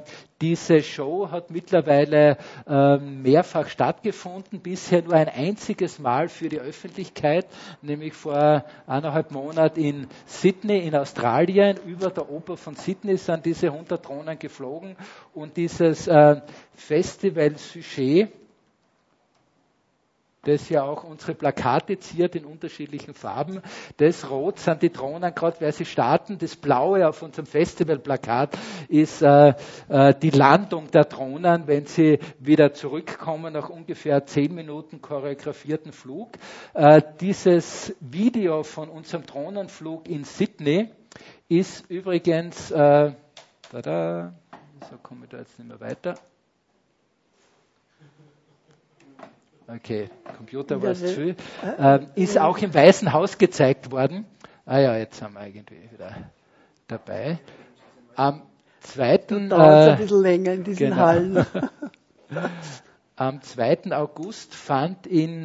B: diese Show hat mittlerweile mehrfach stattgefunden, bisher nur ein einziges Mal für die Öffentlichkeit, nämlich vor 1,5 Monaten in Sydney in Australien. Über der Oper von Sydney sind diese 100 Drohnen geflogen und dieses Festival-Sujet, das ja auch unsere Plakate ziert in unterschiedlichen Farben. Das Rot sind die Drohnen, gerade weil sie starten. Das Blaue auf unserem Festivalplakat ist die Landung der Drohnen, wenn sie wieder zurückkommen nach ungefähr 10 Minuten choreografierten Flug. Dieses Video von unserem Drohnenflug in Sydney ist übrigens, so komme ich da jetzt nicht mehr weiter. Okay, Computer war es zu viel. Ist auch im Weißen Haus gezeigt worden. Ah ja, jetzt sind wir irgendwie wieder dabei. Am 2.
A: Dauert ein bisschen länger in diesen Hallen.
B: Am 2. August fand im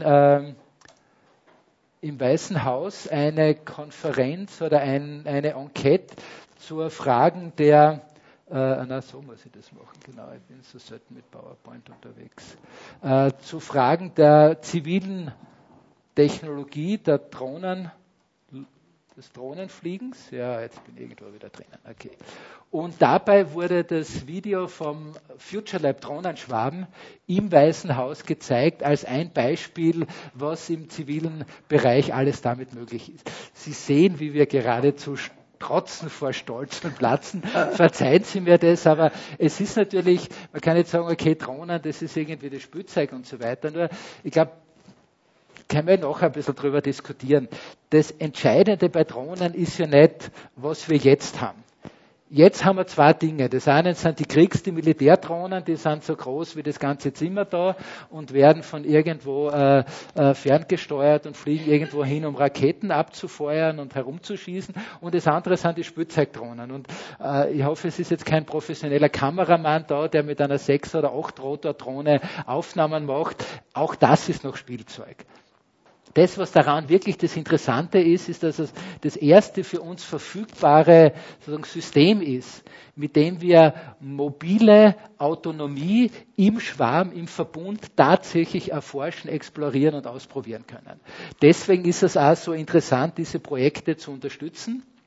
B: Weißen Haus eine Konferenz oder eine Enquete zur Fragen der so muss ich das machen, genau, ich bin so selten mit PowerPoint unterwegs. Zu Fragen der zivilen Technologie, der Drohnen, des Drohnenfliegens. Ja, jetzt bin ich irgendwo wieder drinnen. Okay. Und dabei wurde das Video vom Future Lab Drohnenschwarm im Weißen Haus gezeigt als ein Beispiel, was im zivilen Bereich alles damit möglich ist. Sie sehen, wie wir geradezu trotzen vor Stolz und Platzen. Verzeihen Sie mir das, aber es ist natürlich, man kann nicht sagen, okay, Drohnen, das ist irgendwie das Spielzeug und so weiter. Nur, ich glaube, können wir noch ein bisschen drüber diskutieren. Das Entscheidende bei Drohnen ist ja nicht, was wir jetzt haben. Jetzt haben wir zwei Dinge. Das eine sind die Militärdrohnen, die sind so groß wie das ganze Zimmer da und werden von irgendwo ferngesteuert und fliegen irgendwo hin, um Raketen abzufeuern und herumzuschießen. Und das andere sind die Spielzeugdrohnen. Und ich hoffe, es ist jetzt kein professioneller Kameramann da, der mit einer 6 oder 8 Rotordrohne Aufnahmen macht. Auch das ist noch Spielzeug. Das, was daran wirklich das Interessante ist, ist, dass es das erste für uns verfügbare sozusagen System ist, mit dem wir mobile Autonomie im Schwarm, im Verbund tatsächlich erforschen, explorieren und ausprobieren können. Deswegen ist es auch so interessant, diese Projekte zu unterstützen.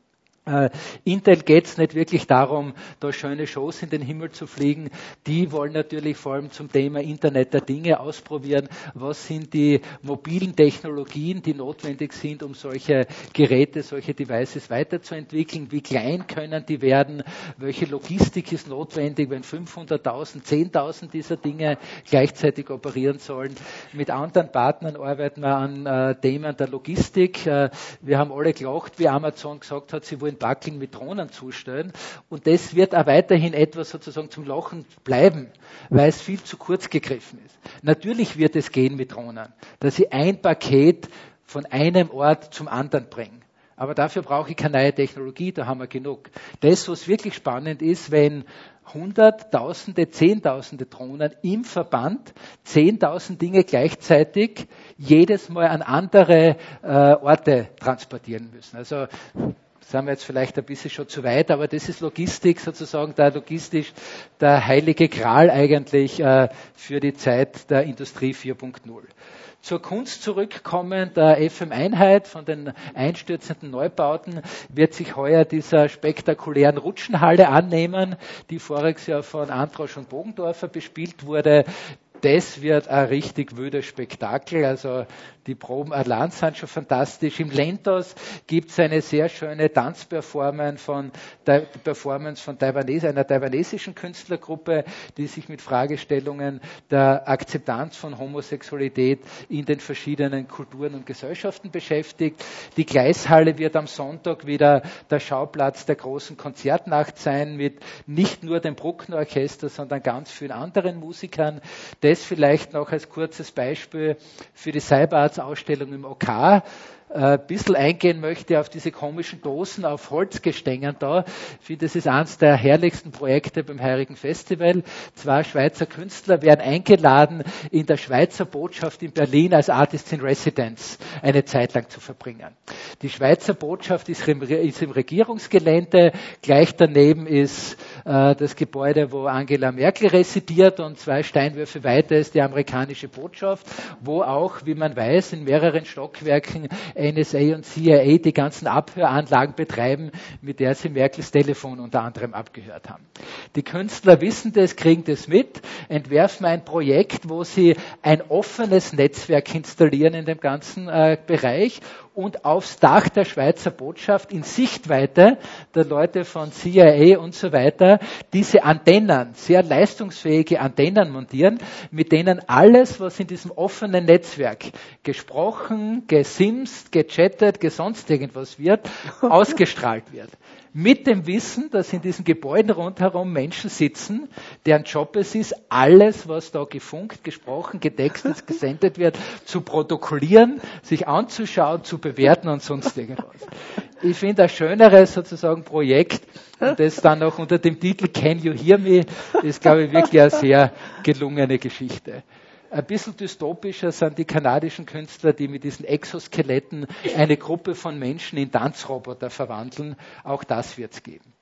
B: Intel geht es nicht wirklich darum, da schöne Shows in den Himmel zu fliegen. Die wollen natürlich vor allem zum Thema Internet der Dinge ausprobieren. Was sind die mobilen Technologien, die notwendig sind, um solche Geräte, solche Devices weiterzuentwickeln? Wie klein können die werden? Welche Logistik ist notwendig, wenn 500.000, 10.000 dieser Dinge gleichzeitig operieren sollen? Mit anderen Partnern arbeiten wir an Themen der Logistik. Wir haben alle gelacht, wie Amazon gesagt hat, sie wollen Backeln mit Drohnen zustellen. Und das wird auch weiterhin etwas sozusagen zum Lachen bleiben, weil es viel zu kurz gegriffen ist. Natürlich wird es gehen mit Drohnen, dass ich ein Paket von einem Ort zum anderen bringe. Aber dafür brauche ich keine neue Technologie, da haben wir genug. Das, was wirklich spannend ist, wenn Hunderttausende, Zehntausende Drohnen im Verband 10.000 Dinge gleichzeitig jedes Mal an andere Orte transportieren müssen. Also sind wir jetzt vielleicht ein bisschen schon zu weit, aber das ist Logistik sozusagen, logistisch der heilige Gral eigentlich für die Zeit der Industrie 4.0. Zur Kunst zurückkommen, der FM-Einheit von den einstürzenden Neubauten wird sich heuer dieser spektakulären Rutschenhalle annehmen, die voriges Jahr von Antrosch und Bogendorfer bespielt wurde. Das wird ein richtig wüdes Spektakel, also die Proben allein sind schon fantastisch. Im Lentos gibt es eine sehr schöne Tanzperformance von einer taiwanesischen Künstlergruppe, die sich mit Fragestellungen der Akzeptanz von Homosexualität in den verschiedenen Kulturen und Gesellschaften beschäftigt. Die Gleishalle wird am Sonntag wieder der Schauplatz der großen Konzertnacht sein, mit nicht nur dem Bruckner Orchester, sondern ganz vielen anderen Musikern. Das vielleicht noch als kurzes Beispiel für die Cyberarts-Ausstellung im OK. Ein bisschen eingehen möchte auf diese komischen Dosen auf Holzgestängen da. Ich finde, das ist eines der herrlichsten Projekte beim heurigen Festival. 2 Schweizer Künstler werden eingeladen, in der Schweizer Botschaft in Berlin als Artists in Residence eine Zeit lang zu verbringen. Die Schweizer Botschaft ist im Regierungsgelände. Gleich daneben ist das Gebäude, wo Angela Merkel residiert, und 2 Steinwürfe weiter ist die amerikanische Botschaft, wo auch, wie man weiß, in mehreren Stockwerken NSA und CIA die ganzen Abhöranlagen betreiben, mit der sie Merkels Telefon unter anderem abgehört haben. Die Künstler wissen das, kriegen das mit, entwerfen ein Projekt, wo sie ein offenes Netzwerk installieren in dem ganzen Bereich und aufs Dach der Schweizer Botschaft in Sichtweite der Leute von CIA und so weiter diese Antennen, sehr leistungsfähige Antennen montieren, mit denen alles, was in diesem offenen Netzwerk gesprochen, gesimst, gechattet, gesonst irgendwas wird, ausgestrahlt wird. Mit dem Wissen, dass in diesen Gebäuden rundherum Menschen sitzen, deren Job es ist, alles, was da gefunkt, gesprochen, getextet, gesendet wird, zu protokollieren, sich anzuschauen, zu bewerten und sonst irgendwas. Ich finde ein schöneres sozusagen Projekt, und das dann noch unter dem Titel Can You Hear Me, ist, glaube ich, wirklich eine sehr gelungene Geschichte. Ein bisschen dystopischer sind die kanadischen Künstler, die mit diesen Exoskeletten eine Gruppe von Menschen in Tanzroboter verwandeln. Auch das wird es geben.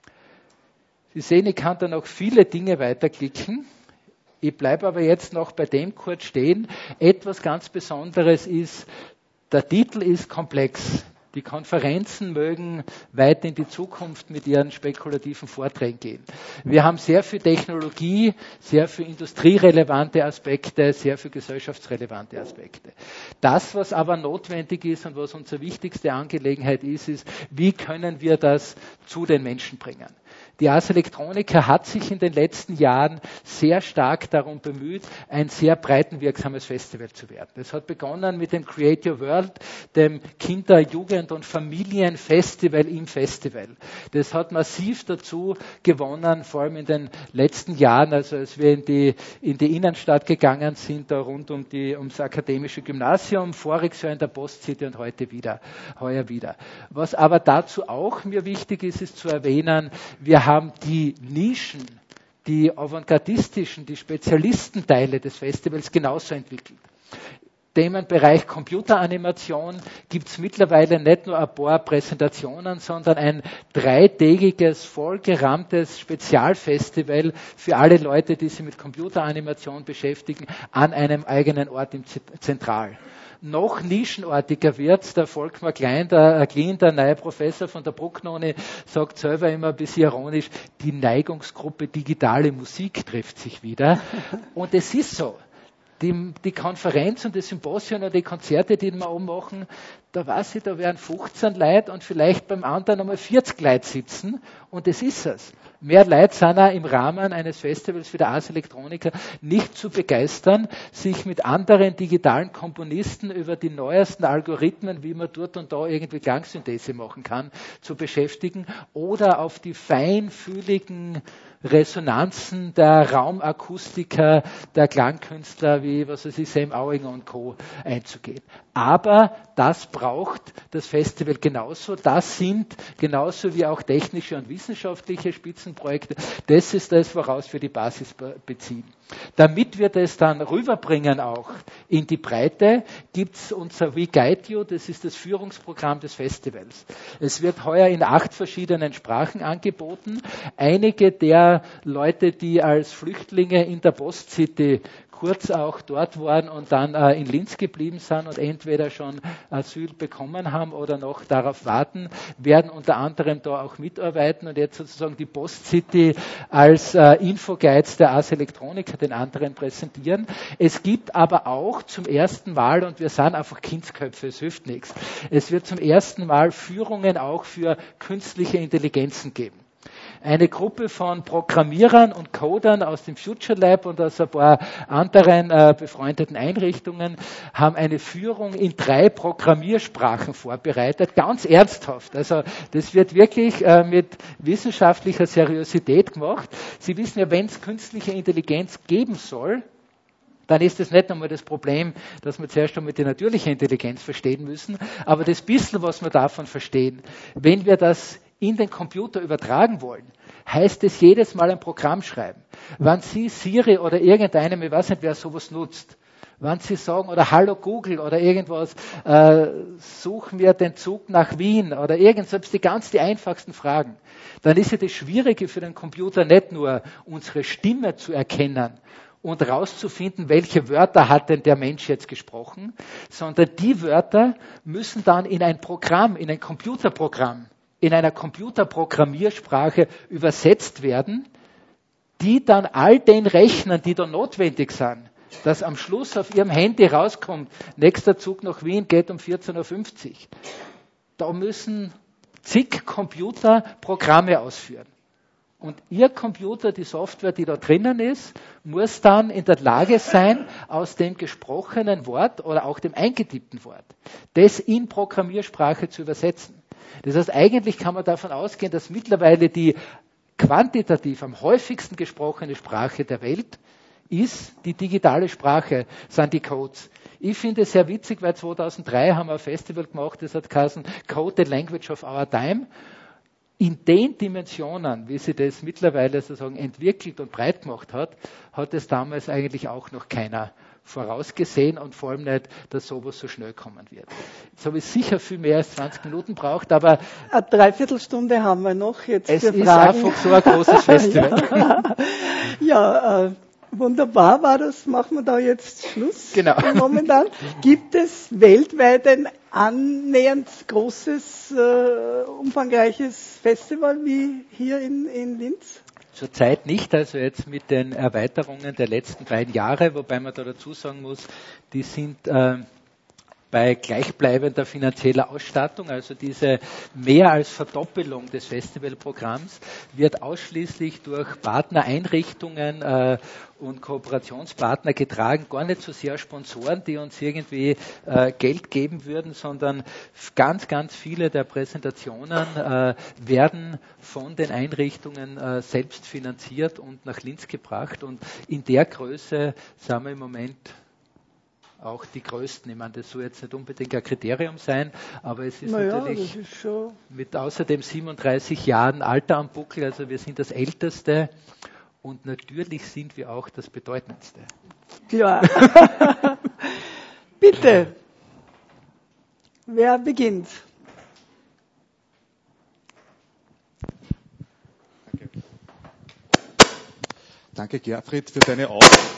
B: Sie sehen, ich kann da noch viele Dinge weiterklicken. Ich bleibe aber jetzt noch bei dem kurz stehen. Etwas ganz Besonderes ist, der Titel ist komplex. Die Konferenzen mögen weit in die Zukunft mit ihren spekulativen Vorträgen gehen. Wir haben sehr viel Technologie, sehr viel industrierelevante Aspekte, sehr viel gesellschaftsrelevante Aspekte. Das, was aber notwendig ist und was unsere wichtigste Angelegenheit ist, wie können wir das zu den Menschen bringen? Die Ars Electronica hat sich in den letzten Jahren sehr stark darum bemüht, ein sehr breitenwirksames Festival zu werden. Das hat begonnen mit dem Create Your World, dem Kinder-, Jugend- und Familienfestival im Festival. Das hat massiv dazu gewonnen, vor allem in den letzten Jahren, also als wir in die Innenstadt gegangen sind, da rund ums akademische Gymnasium, voriges Jahr in der Post-City und heuer wieder. Was aber dazu auch mir wichtig ist, ist zu erwähnen, wir haben die Nischen, die avantgardistischen, die Spezialistenteile des Festivals genauso entwickelt. Themenbereich Computeranimation gibt es mittlerweile nicht nur ein paar Präsentationen, sondern ein 3-tägiges, vollgerahmtes Spezialfestival für alle Leute, die sich mit Computeranimation beschäftigen, an einem eigenen Ort im Zentral. Noch nischenartiger wird's. Der Volkmar Klein, der neue Professor von der Bruckner-Uni, sagt selber immer ein bisschen ironisch, die Neigungsgruppe digitale Musik trifft sich wieder. Und es ist so. Die Konferenz und die Symposien und die Konzerte, die wir oben machen, da weiß ich, da werden 15 Leute und vielleicht beim anderen einmal 40 Leute sitzen und das ist es. Mehr Leute sind auch im Rahmen eines Festivals wie der Ars Electronica nicht zu begeistern, sich mit anderen digitalen Komponisten über die neuesten Algorithmen, wie man dort und da irgendwie Klangsynthese machen kann, zu beschäftigen oder auf die feinfühligen Resonanzen der Raumakustiker, der Klangkünstler wie, was weiß ich, Sam Auinger und Co. einzugehen. Aber das braucht das Festival genauso. Das sind genauso wie auch technische und wissenschaftliche Spitzenprojekte. Das ist das, woraus wir die Basis beziehen. Damit wir das dann rüberbringen auch in die Breite, gibt's unser We Guide You, das ist das Führungsprogramm des Festivals. Es wird heuer in 8 verschiedenen Sprachen angeboten. Einige der Leute, die als Flüchtlinge in der Postcity kurz auch dort waren und dann in Linz geblieben sind und entweder schon Asyl bekommen haben oder noch darauf warten, werden unter anderem da auch mitarbeiten und jetzt sozusagen die Postcity als Infoguides der Ars Electronica den anderen präsentieren. Es gibt aber auch zum ersten Mal, und wir sind einfach Kindsköpfe, es hilft nichts, es wird zum ersten Mal Führungen auch für künstliche Intelligenzen geben. Eine Gruppe von Programmierern und Codern aus dem Future Lab und aus ein paar anderen befreundeten Einrichtungen haben eine Führung in 3 Programmiersprachen vorbereitet, ganz ernsthaft. Also das wird wirklich mit wissenschaftlicher Seriosität gemacht. Sie wissen ja, wenn es künstliche Intelligenz geben soll, dann ist es nicht nochmal das Problem, dass wir zuerst einmal die natürliche Intelligenz verstehen müssen, aber das bisschen, was wir davon verstehen, wenn wir das in den Computer übertragen wollen, heißt es jedes Mal ein Programm schreiben. Wenn Sie Siri oder irgendeinem, ich weiß nicht, wer sowas nutzt, wenn Sie sagen, oder Hallo Google oder irgendwas, suchen wir den Zug nach Wien oder selbst die einfachsten Fragen, dann ist ja das Schwierige für den Computer nicht nur, unsere Stimme zu erkennen und rauszufinden, welche Wörter hat denn der Mensch jetzt gesprochen, sondern die Wörter müssen dann in ein Programm, in ein Computerprogramm, in einer Computerprogrammiersprache übersetzt werden, die dann all den Rechnern, die da notwendig sind, dass am Schluss auf Ihrem Handy rauskommt, nächster Zug nach Wien geht um 14.50 Uhr. Da müssen zig Computer Programme ausführen. Und Ihr Computer, die Software, die da drinnen ist, muss dann in der Lage sein, aus dem gesprochenen Wort oder auch dem eingetippten Wort, das in Programmiersprache zu übersetzen. Das heißt, eigentlich kann man davon ausgehen, dass mittlerweile die quantitativ am häufigsten gesprochene Sprache der Welt ist die digitale Sprache, sind die Codes. Ich finde es sehr witzig, weil 2003 haben wir ein Festival gemacht, das hat geheißen Code the Language of Our Time. In den Dimensionen, wie sie das mittlerweile sozusagen entwickelt und breit gemacht hat, hat es damals eigentlich auch noch keiner vorausgesehen und vor allem nicht, dass sowas so schnell kommen wird. Jetzt habe ich sicher viel mehr als 20 Minuten braucht, aber
A: eine Dreiviertelstunde haben wir noch jetzt
B: es
A: für
B: ist
A: Fragen.
B: einfach so ein großes Festival.
A: Ja, wunderbar war das. Machen wir da jetzt Schluss.
B: Genau.
A: Momentan gibt es weltweit ein annähernd großes, umfangreiches Festival wie hier in Linz?
B: Zurzeit nicht, also jetzt mit den Erweiterungen der letzten beiden Jahre, wobei man da dazu sagen muss, die sind bei gleichbleibender finanzieller Ausstattung, also diese mehr als Verdoppelung des Festivalprogramms, wird ausschließlich durch Partnereinrichtungen und Kooperationspartner getragen, gar nicht so sehr Sponsoren, die uns irgendwie Geld geben würden, sondern ganz, ganz viele der Präsentationen werden von den Einrichtungen selbst finanziert und nach Linz gebracht. Und in der Größe sind wir im Moment auch die Größten. Ich meine, das soll jetzt nicht unbedingt ein Kriterium sein, aber es ist natürlich
A: das ist schon
B: mit außerdem 37 Jahren Alter am Buckel, also wir sind das Älteste und natürlich sind wir auch das Bedeutendste.
A: klar. Bitte, wer beginnt?
C: Danke, Gerfried, für deine Ausführungen.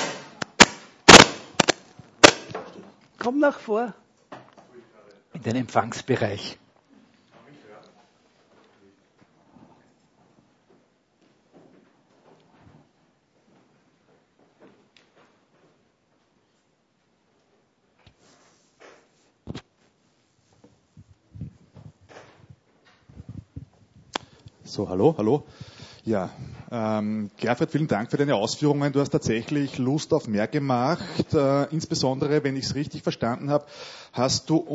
A: Komm nach vor.
B: In den Empfangsbereich.
C: So, hallo. Ja, Gerfried, vielen Dank für deine Ausführungen. Du hast tatsächlich Lust auf mehr gemacht. Insbesondere, wenn ich es richtig verstanden habe, hast du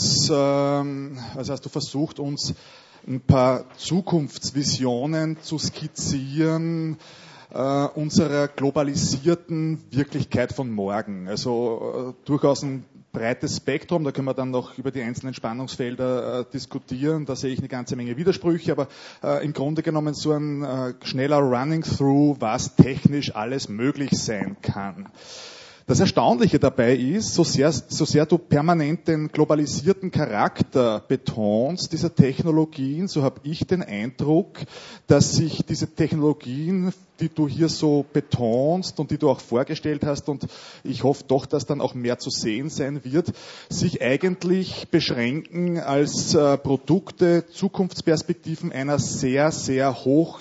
C: versucht, uns ein paar Zukunftsvisionen zu skizzieren unserer globalisierten Wirklichkeit von morgen. Also durchaus ein breites Spektrum, da können wir dann noch über die einzelnen Spannungsfelder diskutieren, da sehe ich eine ganze Menge Widersprüche, aber im Grunde genommen so ein schneller Running-Through, was technisch alles möglich sein kann. Das Erstaunliche dabei ist, so sehr du permanent den globalisierten Charakter betonst dieser Technologien, so habe ich den Eindruck, dass sich diese Technologien, die du hier so betonst und die du auch vorgestellt hast, und ich hoffe doch, dass dann auch mehr zu sehen sein wird, sich eigentlich beschränken als Produkte, Zukunftsperspektiven eines sehr hoch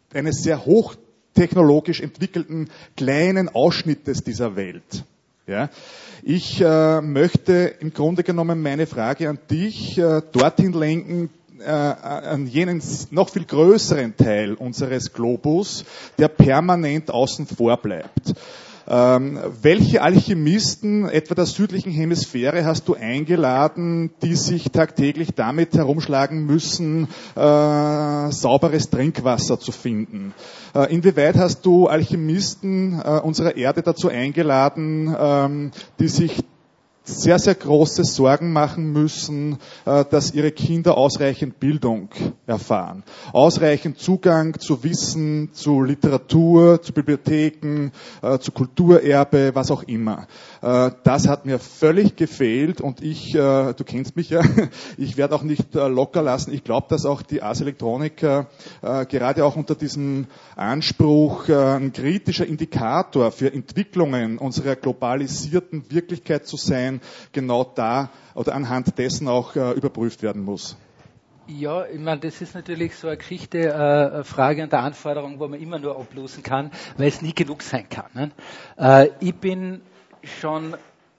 C: technologisch entwickelten kleinen Ausschnittes dieser Welt. Ja. Ich möchte im Grunde genommen meine Frage an dich dorthin lenken, an jenen noch viel größeren Teil unseres Globus, der permanent außen vor bleibt. Welche Alchemisten etwa der südlichen Hemisphäre hast du eingeladen, die sich tagtäglich damit herumschlagen müssen, sauberes Trinkwasser zu finden? Inwieweit hast du Alchemisten unserer Erde dazu eingeladen, die sich sehr große Sorgen machen müssen, dass ihre Kinder ausreichend Bildung erfahren. Ausreichend Zugang zu Wissen, zu Literatur, zu Bibliotheken, zu Kulturerbe, was auch immer. Das hat mir völlig gefehlt und du kennst mich ja, ich werde auch nicht locker lassen. Ich glaube, dass auch die Ars Electronica gerade auch unter diesem Anspruch, ein kritischer Indikator für Entwicklungen unserer globalisierten Wirklichkeit zu sein, genau da oder anhand dessen auch überprüft werden muss.
B: Ja, ich meine, das ist natürlich so eine Geschichte, eine Frage an der Anforderung, wo man immer nur ablosen kann, weil es nie genug sein kann. Ne? Ich bin schon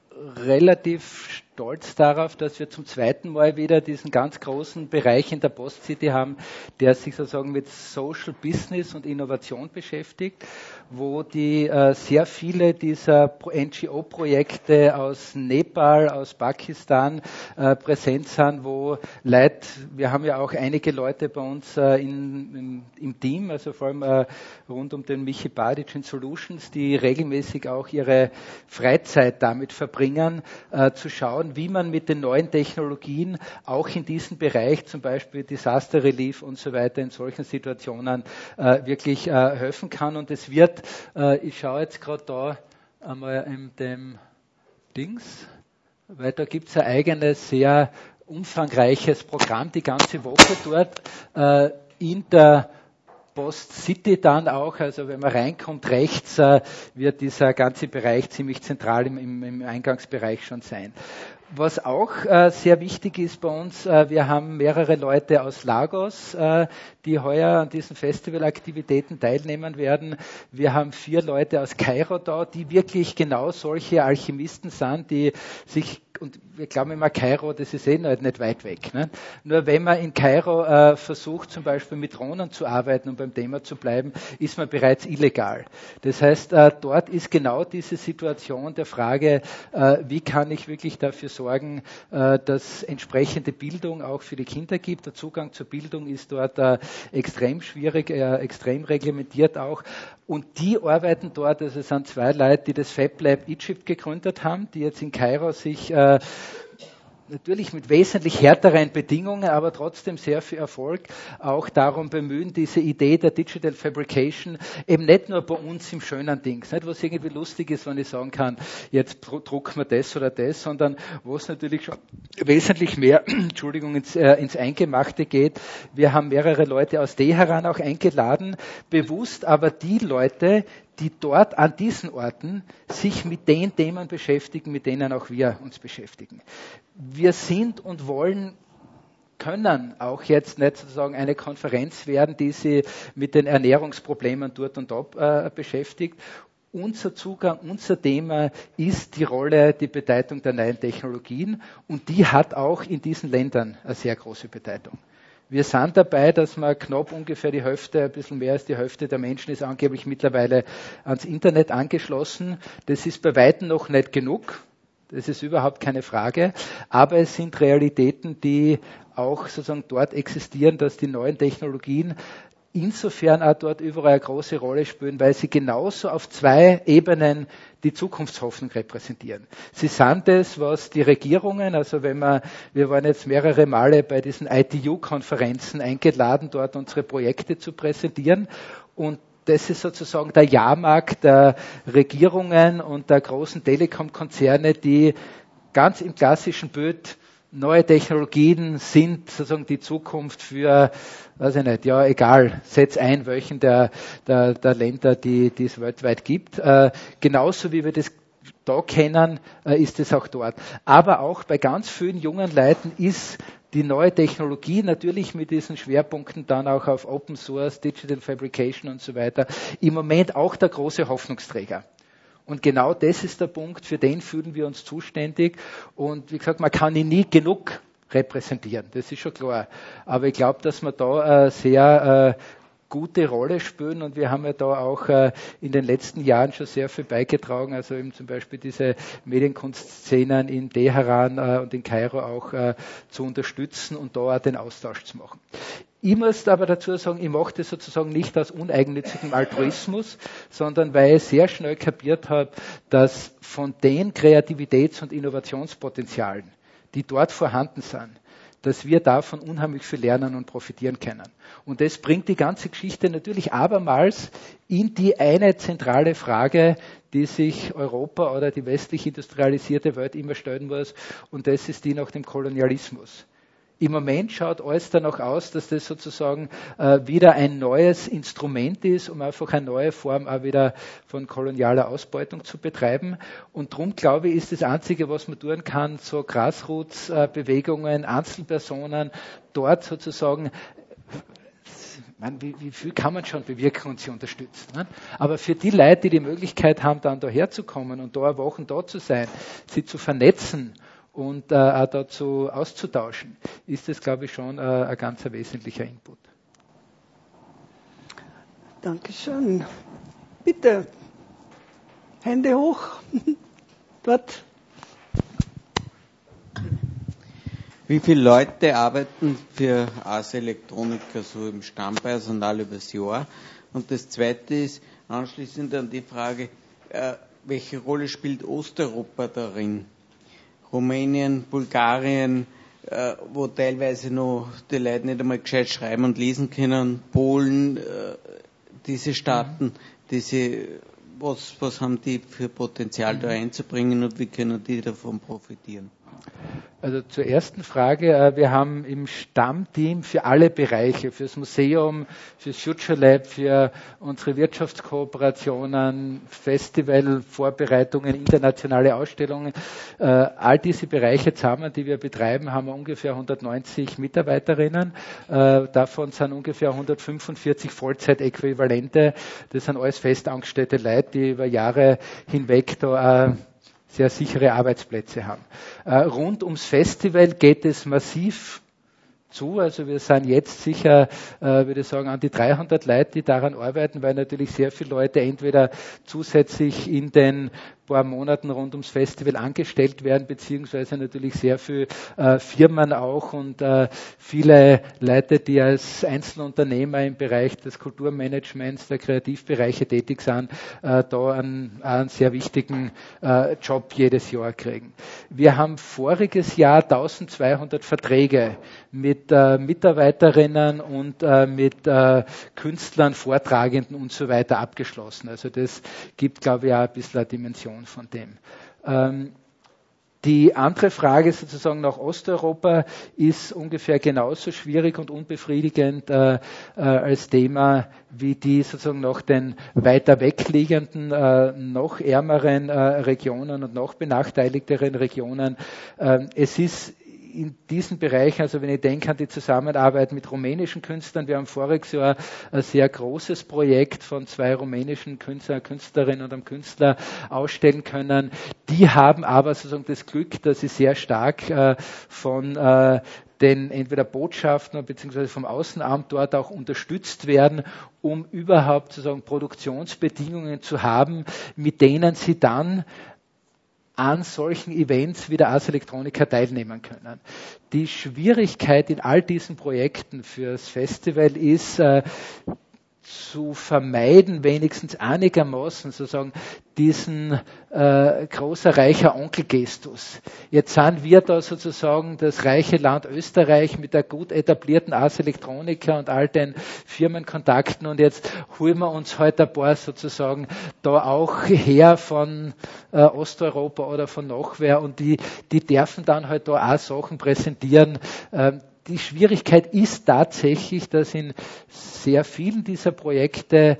B: relativ stolz darauf, dass wir zum zweiten Mal wieder diesen ganz großen Bereich in der Post-City haben, der sich sozusagen mit Social Business und Innovation beschäftigt, wo die sehr viele dieser NGO-Projekte aus Nepal, aus Pakistan präsent sind, wo Leute, wir haben ja auch einige Leute bei uns im Team, also vor allem rund um den Michi Badic in Solutions, die regelmäßig auch ihre Freizeit damit verbringen, zu schauen, wie man mit den neuen Technologien auch in diesem Bereich, zum Beispiel Disaster Relief und so weiter, in solchen Situationen wirklich helfen kann. Und es wird, ich schaue jetzt gerade da einmal in dem Dings, weil da gibt es ein eigenes, sehr umfangreiches Programm, die ganze Woche dort in der Post City dann auch, also wenn man reinkommt, rechts wird dieser ganze Bereich ziemlich zentral im Eingangsbereich schon sein. Was auch sehr wichtig ist bei uns, wir haben mehrere Leute aus Lagos, die heuer an diesen Festivalaktivitäten teilnehmen werden. Wir haben 4 Leute aus Kairo da, die wirklich genau solche Alchemisten sind, die sich, und wir glauben immer, Kairo, das ist nicht weit weg. Ne? Nur wenn man in Kairo versucht, zum Beispiel mit Drohnen zu arbeiten, um beim Thema zu bleiben, ist man bereits illegal. Das heißt, dort ist genau diese Situation der Frage, wie kann ich wirklich dafür sorgen, dass entsprechende Bildung auch für die Kinder gibt. Der Zugang zur Bildung ist dort extrem schwierig, extrem reglementiert auch. Und die arbeiten dort, also es sind 2 Leute, die das Fab Lab Egypt gegründet haben, die jetzt in Kairo sich natürlich mit wesentlich härteren Bedingungen, aber trotzdem sehr viel Erfolg auch darum bemühen, diese Idee der Digital Fabrication eben nicht nur bei uns im schönen Dings, nicht was irgendwie lustig ist, wenn ich sagen kann, jetzt drucken wir das oder das, sondern wo es natürlich schon wesentlich mehr, Entschuldigung, ins Eingemachte geht. Wir haben mehrere Leute aus Teheran auch eingeladen, bewusst aber die Leute, die dort an diesen Orten sich mit den Themen beschäftigen, mit denen auch wir uns beschäftigen. Wir sind und können auch jetzt nicht sozusagen eine Konferenz werden, die sich mit den Ernährungsproblemen dort und da beschäftigt. Unser Zugang, unser Thema ist die Rolle, die Bedeutung der neuen Technologien und die hat auch in diesen Ländern eine sehr große Bedeutung. Wir sind dabei, dass wir knapp ungefähr die Hälfte, ein bisschen mehr als die Hälfte der Menschen ist angeblich mittlerweile ans Internet angeschlossen. Das ist bei weitem noch nicht genug. Das ist überhaupt keine Frage. Aber es sind Realitäten, die auch sozusagen dort existieren, dass die neuen Technologien insofern auch dort überall eine große Rolle spielen, weil sie genauso auf zwei Ebenen die Zukunftshoffnung repräsentieren. Sie sind es, was die Regierungen, also wir waren jetzt mehrere Male bei diesen ITU-Konferenzen eingeladen, dort unsere Projekte zu präsentieren und das ist sozusagen der Jahrmarkt der Regierungen und der großen Telekom-Konzerne, die ganz im klassischen Bild neue Technologien sind sozusagen die Zukunft für, weiß ich nicht, ja egal, setz ein, welchen der Länder, die es weltweit gibt. Genauso wie wir das da kennen, ist es auch dort. Aber auch bei ganz vielen jungen Leuten ist die neue Technologie natürlich mit diesen Schwerpunkten dann auch auf Open Source, Digital Fabrication und so weiter im Moment auch der große Hoffnungsträger. Und genau das ist der Punkt, für den fühlen wir uns zuständig. Und wie gesagt, man kann ihn nie genug repräsentieren, das ist schon klar. Aber ich glaube, dass wir da sehr gute Rolle spielen und wir haben ja da auch in den letzten Jahren schon sehr viel beigetragen, also eben zum Beispiel diese Medienkunstszenen in Teheran und in Kairo auch zu unterstützen und da auch den Austausch zu machen. Ich muss aber dazu sagen, ich mache das sozusagen nicht aus uneigennützigem Altruismus, sondern weil ich sehr schnell kapiert habe, dass von den Kreativitäts- und Innovationspotenzialen, die dort vorhanden sind, dass wir davon unheimlich viel lernen und profitieren können. Und das bringt die ganze Geschichte natürlich abermals in die eine zentrale Frage, die sich Europa oder die westlich industrialisierte Welt immer stellen muss, und das ist die nach dem Kolonialismus. Im Moment schaut alles danach aus, dass das sozusagen wieder ein neues Instrument ist, um einfach eine neue Form auch wieder von kolonialer Ausbeutung zu betreiben. Und darum, glaube ich, ist das Einzige, was man tun kann, so Grassroots-Bewegungen, Einzelpersonen, dort sozusagen, wie viel kann man schon bewirken und sie unterstützen. Ne? Aber für die Leute, die die Möglichkeit haben, dann daher zu kommen und da Wochen da zu sein, sie zu vernetzen, und auch dazu auszutauschen, ist das, glaube ich, schon ein ganz wesentlicher Input.
A: Dankeschön. Bitte, Hände hoch. Dort.
D: Wie viele Leute arbeiten für Ars Electronica so im Stammpersonal übers Jahr? Und das Zweite ist, anschließend an die Frage, welche Rolle spielt Osteuropa darin? Rumänien, Bulgarien, wo teilweise noch die Leute nicht einmal gescheit schreiben und lesen können, Polen, diese Staaten, was haben die für Potenzial da einzubringen und wie können die davon profitieren?
B: Also zur ersten Frage, wir haben im Stammteam für alle Bereiche, fürs Museum, fürs Future Lab, für unsere Wirtschaftskooperationen, Festivalvorbereitungen, internationale Ausstellungen, all diese Bereiche zusammen, die wir betreiben, haben wir ungefähr 190 Mitarbeiterinnen. Davon sind ungefähr 145 Vollzeitäquivalente. Das sind alles festangestellte Leute, die über Jahre hinweg da sehr sichere Arbeitsplätze haben. Rund ums Festival geht es massiv zu. Also wir sind jetzt sicher, würde ich sagen, an die 300 Leute, die daran arbeiten, weil natürlich sehr viele Leute entweder zusätzlich in den paar Monaten rund ums Festival angestellt werden, beziehungsweise natürlich sehr viele Firmen auch und viele Leute, die als Einzelunternehmer im Bereich des Kulturmanagements, der Kreativbereiche tätig sind, da einen sehr wichtigen Job jedes Jahr kriegen. Wir haben voriges Jahr 1200 Verträge mit Mitarbeiterinnen und mit Künstlern, Vortragenden und so weiter abgeschlossen. Also das gibt, glaube ich, auch ein bisschen eine Dimension von dem. Die andere Frage sozusagen nach Osteuropa ist ungefähr genauso schwierig und unbefriedigend als Thema wie die sozusagen nach den weiter wegliegenden, noch ärmeren Regionen und noch benachteiligteren Regionen. Es ist in diesen Bereichen, also wenn ich denke an die Zusammenarbeit mit rumänischen Künstlern, wir haben voriges Jahr ein sehr großes Projekt von 2 rumänischen Künstlerinnen und einem Künstler ausstellen können. Die haben aber sozusagen das Glück, dass sie sehr stark von den entweder Botschaften bzw. vom Außenamt dort auch unterstützt werden, um überhaupt sozusagen Produktionsbedingungen zu haben, mit denen sie dann an solchen Events wie der Ars Electronica teilnehmen können. Die Schwierigkeit in all diesen Projekten fürs Festival ist, zu vermeiden, wenigstens einigermaßen sozusagen diesen großer reicher Onkel-Gestus. Jetzt sind wir da sozusagen das reiche Land Österreich mit der gut etablierten Ars Electronica und all den Firmenkontakten und jetzt holen wir uns heute ein paar sozusagen da auch her von Osteuropa oder von nachwer und die dürfen dann halt da auch Sachen präsentieren. Die Schwierigkeit ist tatsächlich, dass in sehr vielen dieser Projekte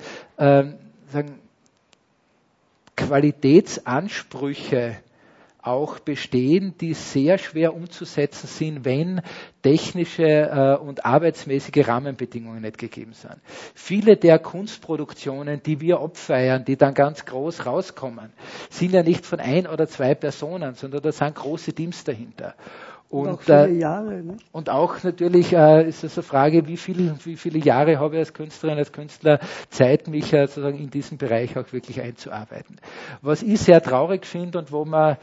B: Qualitätsansprüche auch bestehen, die sehr schwer umzusetzen sind, wenn technische und arbeitsmäßige Rahmenbedingungen nicht gegeben sind. Viele der Kunstproduktionen, die wir abfeiern, die dann ganz groß rauskommen, sind ja nicht von 1 oder 2 Personen, sondern da sind große Teams dahinter. Und auch viele Jahre. Ne? Und auch natürlich ist es eine Frage, wie viele Jahre habe ich als Künstlerin, als Künstler Zeit, mich sozusagen in diesem Bereich auch wirklich einzuarbeiten. Was ich sehr traurig finde und wo wir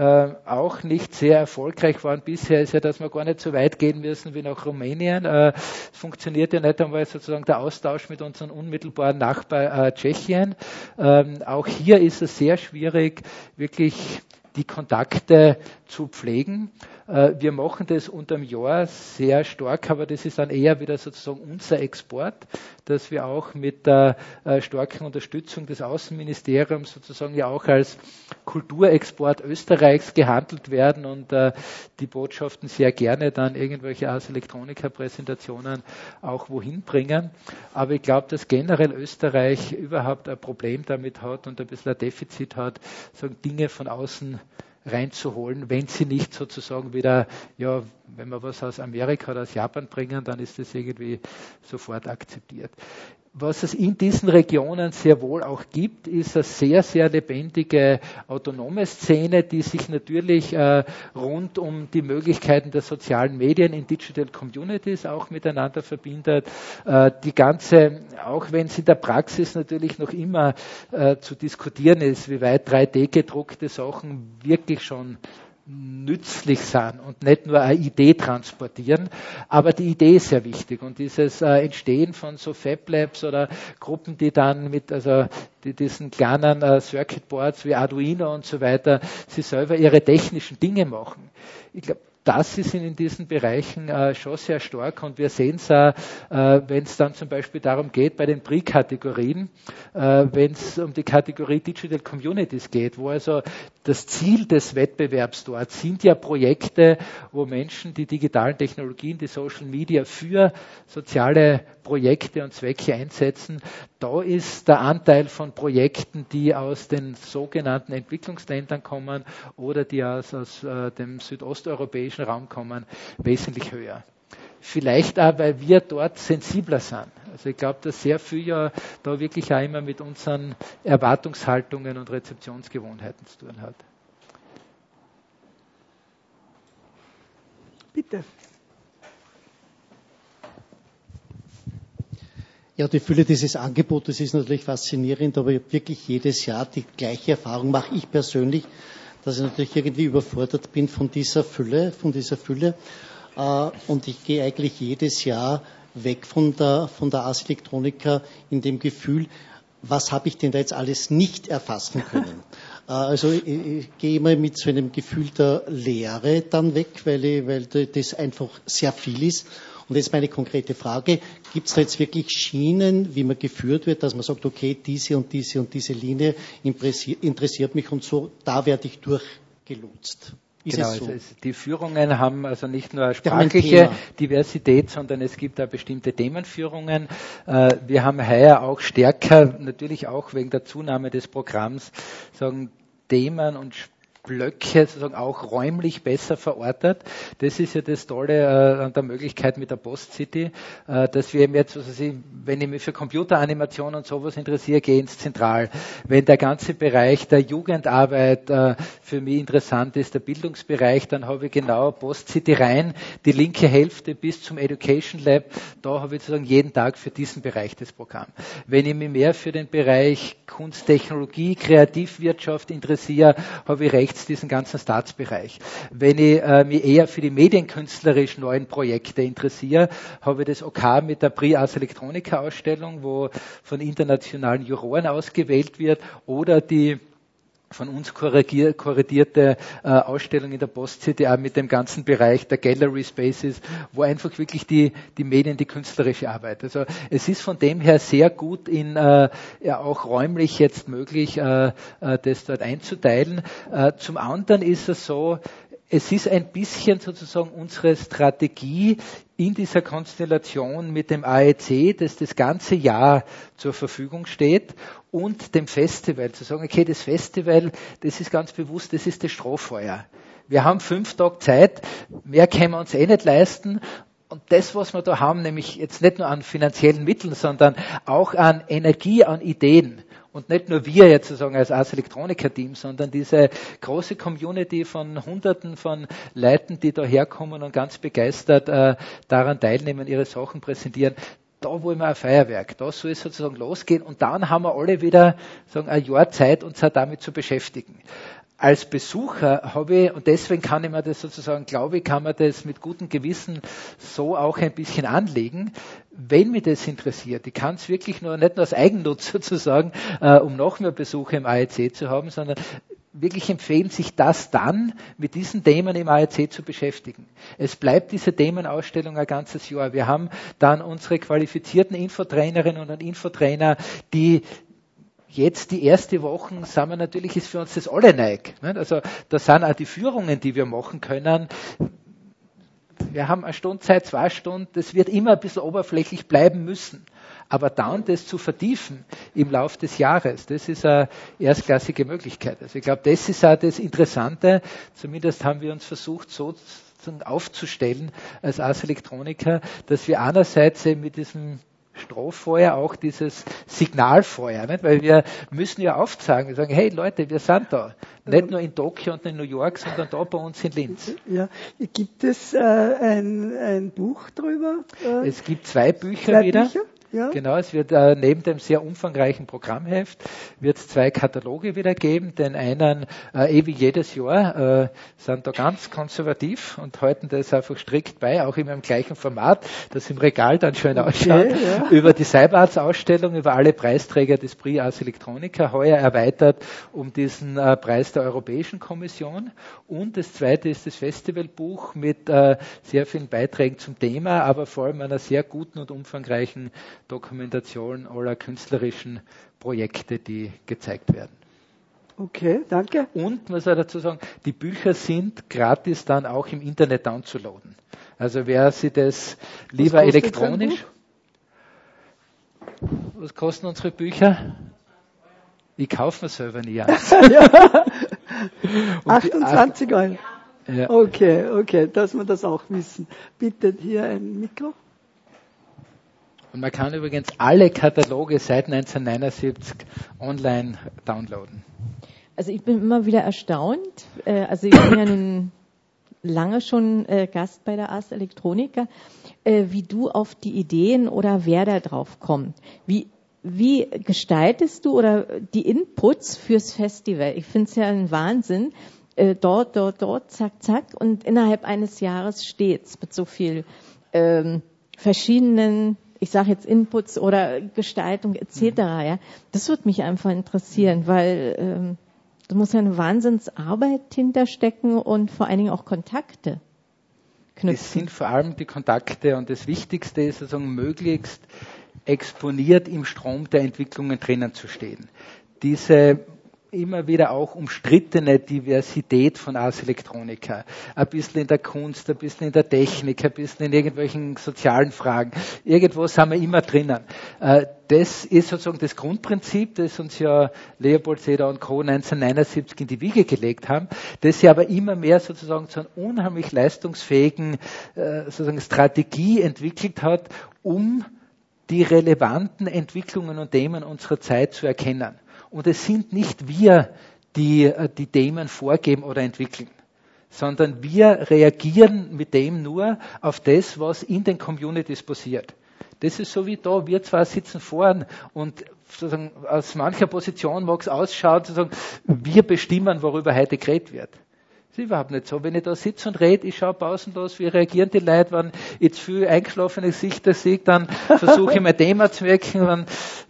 B: auch nicht sehr erfolgreich waren bisher, ist ja, dass wir gar nicht so weit gehen müssen wie nach Rumänien. Es funktioniert ja nicht einmal sozusagen der Austausch mit unserem unmittelbaren Nachbar Tschechien. Auch hier ist es sehr schwierig, wirklich die Kontakte zu pflegen. Wir machen das unterm Jahr sehr stark, aber das ist dann eher wieder sozusagen unser Export, dass wir auch mit der starken Unterstützung des Außenministeriums sozusagen ja auch als Kulturexport Österreichs gehandelt werden und die Botschaften sehr gerne dann irgendwelche Ars Electronica Präsentationen auch wohin bringen. Aber ich glaube, dass generell Österreich überhaupt ein Problem damit hat und ein bisschen ein Defizit hat, sagen Dinge von außen reinzuholen, wenn sie nicht sozusagen wieder, ja, wenn wir was aus Amerika oder aus Japan bringen, dann ist das irgendwie sofort akzeptiert. Was es in diesen Regionen sehr wohl auch gibt, ist eine sehr, sehr lebendige autonome Szene, die sich natürlich rund um die Möglichkeiten der sozialen Medien in Digital Communities auch miteinander verbindet. Die ganze, auch wenn es in der Praxis natürlich noch immer zu diskutieren ist, wie weit 3D-gedruckte Sachen wirklich schon nützlich sind und nicht nur eine Idee transportieren, aber die Idee ist sehr wichtig und dieses Entstehen von so Fab Labs oder Gruppen, die dann mit diesen kleinen Circuitboards wie Arduino und so weiter, sie selber ihre technischen Dinge machen. Ich glaube, das ist in diesen Bereichen schon sehr stark und wir sehen es wenn es dann zum Beispiel darum geht, bei den Prix-Kategorien, wenn es um die Kategorie Digital Communities geht, wo also das Ziel des Wettbewerbs dort sind ja Projekte, wo Menschen die digitalen Technologien, die Social Media für soziale Projekte und Zwecke einsetzen. Da ist der Anteil von Projekten, die aus den sogenannten Entwicklungsländern kommen oder die aus dem südosteuropäischen Raum kommen, wesentlich höher. Vielleicht auch, weil wir dort sensibler sind. Also ich glaube, dass sehr viel ja da wirklich auch immer mit unseren Erwartungshaltungen und Rezeptionsgewohnheiten zu tun hat.
A: Bitte.
E: Ja, die Fülle dieses Angebotes ist natürlich faszinierend, aber wirklich jedes Jahr die gleiche Erfahrung mache ich persönlich, dass ich natürlich irgendwie überfordert bin von dieser Fülle. Und ich gehe eigentlich jedes Jahr weg von der Ars Electronica in dem Gefühl, was habe ich denn da jetzt alles nicht erfassen können? Also ich gehe immer mit so einem Gefühl der Leere dann weg, weil das einfach sehr viel ist. Und jetzt meine konkrete Frage, gibt es da jetzt wirklich Schienen, wie man geführt wird, dass man sagt, okay, diese und diese und diese Linie interessiert mich und so, da werde ich durchgelotst.
B: Genau, so? Die Führungen haben also nicht nur sprachliche Diversität, sondern es gibt da bestimmte Themenführungen. Wir haben heuer auch stärker, natürlich auch wegen der Zunahme des Programms, sagen Themen und Blöcke sozusagen auch räumlich besser verortet. Das ist ja das Tolle an der Möglichkeit mit der Post-City, dass wir eben jetzt, wenn ich mich für Computeranimation und sowas interessiere, gehe ins Zentral. Wenn der ganze Bereich der Jugendarbeit für mich interessant ist, der Bildungsbereich, dann habe ich genau Post-City rein, die linke Hälfte bis zum Education Lab, da habe ich sozusagen jeden Tag für diesen Bereich das Programm. Wenn ich mich mehr für den Bereich Kunst, Technologie, Kreativwirtschaft interessiere, habe ich rechts diesen ganzen Staatsbereich. Wenn ich mich eher für die medienkünstlerisch neuen Projekte interessiere, habe ich das OK mit der Prix Ars Electronica Ausstellung, wo von internationalen Juroren ausgewählt wird, oder die von uns kuratierte Ausstellung in der Post-City auch mit dem ganzen Bereich der Gallery Spaces, wo einfach wirklich die Medien, die künstlerische Arbeit. Also es ist von dem her sehr gut auch räumlich jetzt möglich, das dort einzuteilen. Zum anderen ist es so, es ist ein bisschen sozusagen unsere Strategie in dieser Konstellation mit dem AEC, das ganze Jahr zur Verfügung steht, und dem Festival, zu sagen, okay, das Festival, das ist ganz bewusst, das ist das Strohfeuer. Wir haben 5 Tage Zeit, mehr können wir uns nicht leisten. Und das, was wir da haben, nämlich jetzt nicht nur an finanziellen Mitteln, sondern auch an Energie, an Ideen. Und nicht nur wir jetzt sozusagen als Ars Electronica Team, sondern diese große Community von Hunderten von Leuten, die da herkommen und ganz begeistert daran teilnehmen, ihre Sachen präsentieren. Da wollen wir ein Feuerwerk. Da soll es sozusagen losgehen. Und dann haben wir alle wieder sagen, ein Jahr Zeit, uns damit zu beschäftigen. Als Besucher habe ich, und deswegen kann ich mir das sozusagen, glaube ich, kann man das mit gutem Gewissen so auch ein bisschen anlegen, wenn mich das interessiert. Ich kann es wirklich nur, nicht nur aus Eigennutz sozusagen, um noch mehr Besucher im AEC zu haben, sondern wirklich empfehlen, sich das dann mit diesen Themen im AEC zu beschäftigen. Es bleibt diese Themenausstellung ein ganzes Jahr. Wir haben dann unsere qualifizierten Infotrainerinnen und Infotrainer, die jetzt die erste Woche, sagen wir natürlich, ist für uns das alle neu. Also da sind auch die Führungen, die wir machen können. Wir haben 1 Stunde Zeit, 2 Stunden, das wird immer ein bisschen oberflächlich bleiben müssen. Aber dann das zu vertiefen im Laufe des Jahres, das ist eine erstklassige Möglichkeit. Also ich glaube, das ist auch das Interessante. Zumindest haben wir uns versucht, so aufzustellen als Ars Electronica, dass wir einerseits mit diesem Strohfeuer auch dieses Signalfeuer, nicht? Weil wir müssen ja aufzeigen, wir sagen, hey Leute, wir sind da. Nicht nur in Tokio und in New York, sondern da bei uns in Linz.
A: Ja. Gibt es ein Buch drüber?
B: Es gibt 2 Bücher wieder.
A: Ja.
B: Genau, es wird neben dem sehr umfangreichen Programmheft wird es 2 Kataloge wieder geben. Den einen, wie jedes Jahr, sind da ganz konservativ und halten das einfach strikt bei, auch immer im gleichen Format, das im Regal dann schön ausschaut. Ja. Über die Cyberarts-Ausstellung, über alle Preisträger des Prix Ars Electronica, heuer erweitert um diesen Preis der Europäischen Kommission. Und das zweite ist das Festivalbuch mit sehr vielen Beiträgen zum Thema, aber vor allem einer sehr guten und umfangreichen Dokumentation aller künstlerischen Projekte, die gezeigt werden.
A: Okay, danke.
B: Und, muss ich dazu sagen, die Bücher sind gratis dann auch im Internet downzuladen. Also wer sich das lieber elektronisch... Was kosten unsere Bücher? Ich kaufe mir selber nie eins.
A: 28 Euro.
B: Ja.
A: Okay, dass wir das auch wissen. Bitte hier ein Mikro.
B: Und man kann übrigens alle Kataloge seit 1979 online downloaden.
F: Also ich bin immer wieder erstaunt. Also ich bin ja nun lange schon Gast bei der Ars Electronica, wie du auf die Ideen oder wer da drauf kommt. Wie gestaltest du oder die Inputs fürs Festival? Ich finde es ja ein Wahnsinn. Dort, zack, zack. Und innerhalb eines Jahres steht's mit so viel verschiedenen, ich sage jetzt Inputs oder Gestaltung etc. Ja, das würde mich einfach interessieren, weil da muss ja eine Wahnsinnsarbeit hinterstecken und vor allen Dingen auch Kontakte knüpfen.
B: Es sind vor allem die Kontakte und das Wichtigste ist sozusagen möglichst exponiert im Strom der Entwicklungen drinnen zu stehen. Diese immer wieder auch umstrittene Diversität von Ars Electronica. Ein bisschen in der Kunst, ein bisschen in der Technik, ein bisschen in irgendwelchen sozialen Fragen. Irgendwo sind wir immer drinnen. Das ist sozusagen das Grundprinzip, das uns ja Leopold Seder und Co. 1979 in die Wiege gelegt haben, das sie aber immer mehr sozusagen zu einer unheimlich leistungsfähigen sozusagen Strategie entwickelt hat, um die relevanten Entwicklungen und Themen unserer Zeit zu erkennen. Und es sind nicht wir, die die Themen vorgeben oder entwickeln, sondern wir reagieren mit dem nur auf das, was in den Communities passiert. Das ist so wie da, wir zwei sitzen vorn und sozusagen aus mancher Position mag es ausschauen, sozusagen, wir bestimmen, worüber heute geredet wird. Das ist überhaupt nicht so. Wenn ich da sitze und rede, ich schaue pausenlos, wie reagieren die Leute, wenn ich zu viel eingeschlafene Gesichter sehe, dann versuche ich mein Thema zu wecken, wenn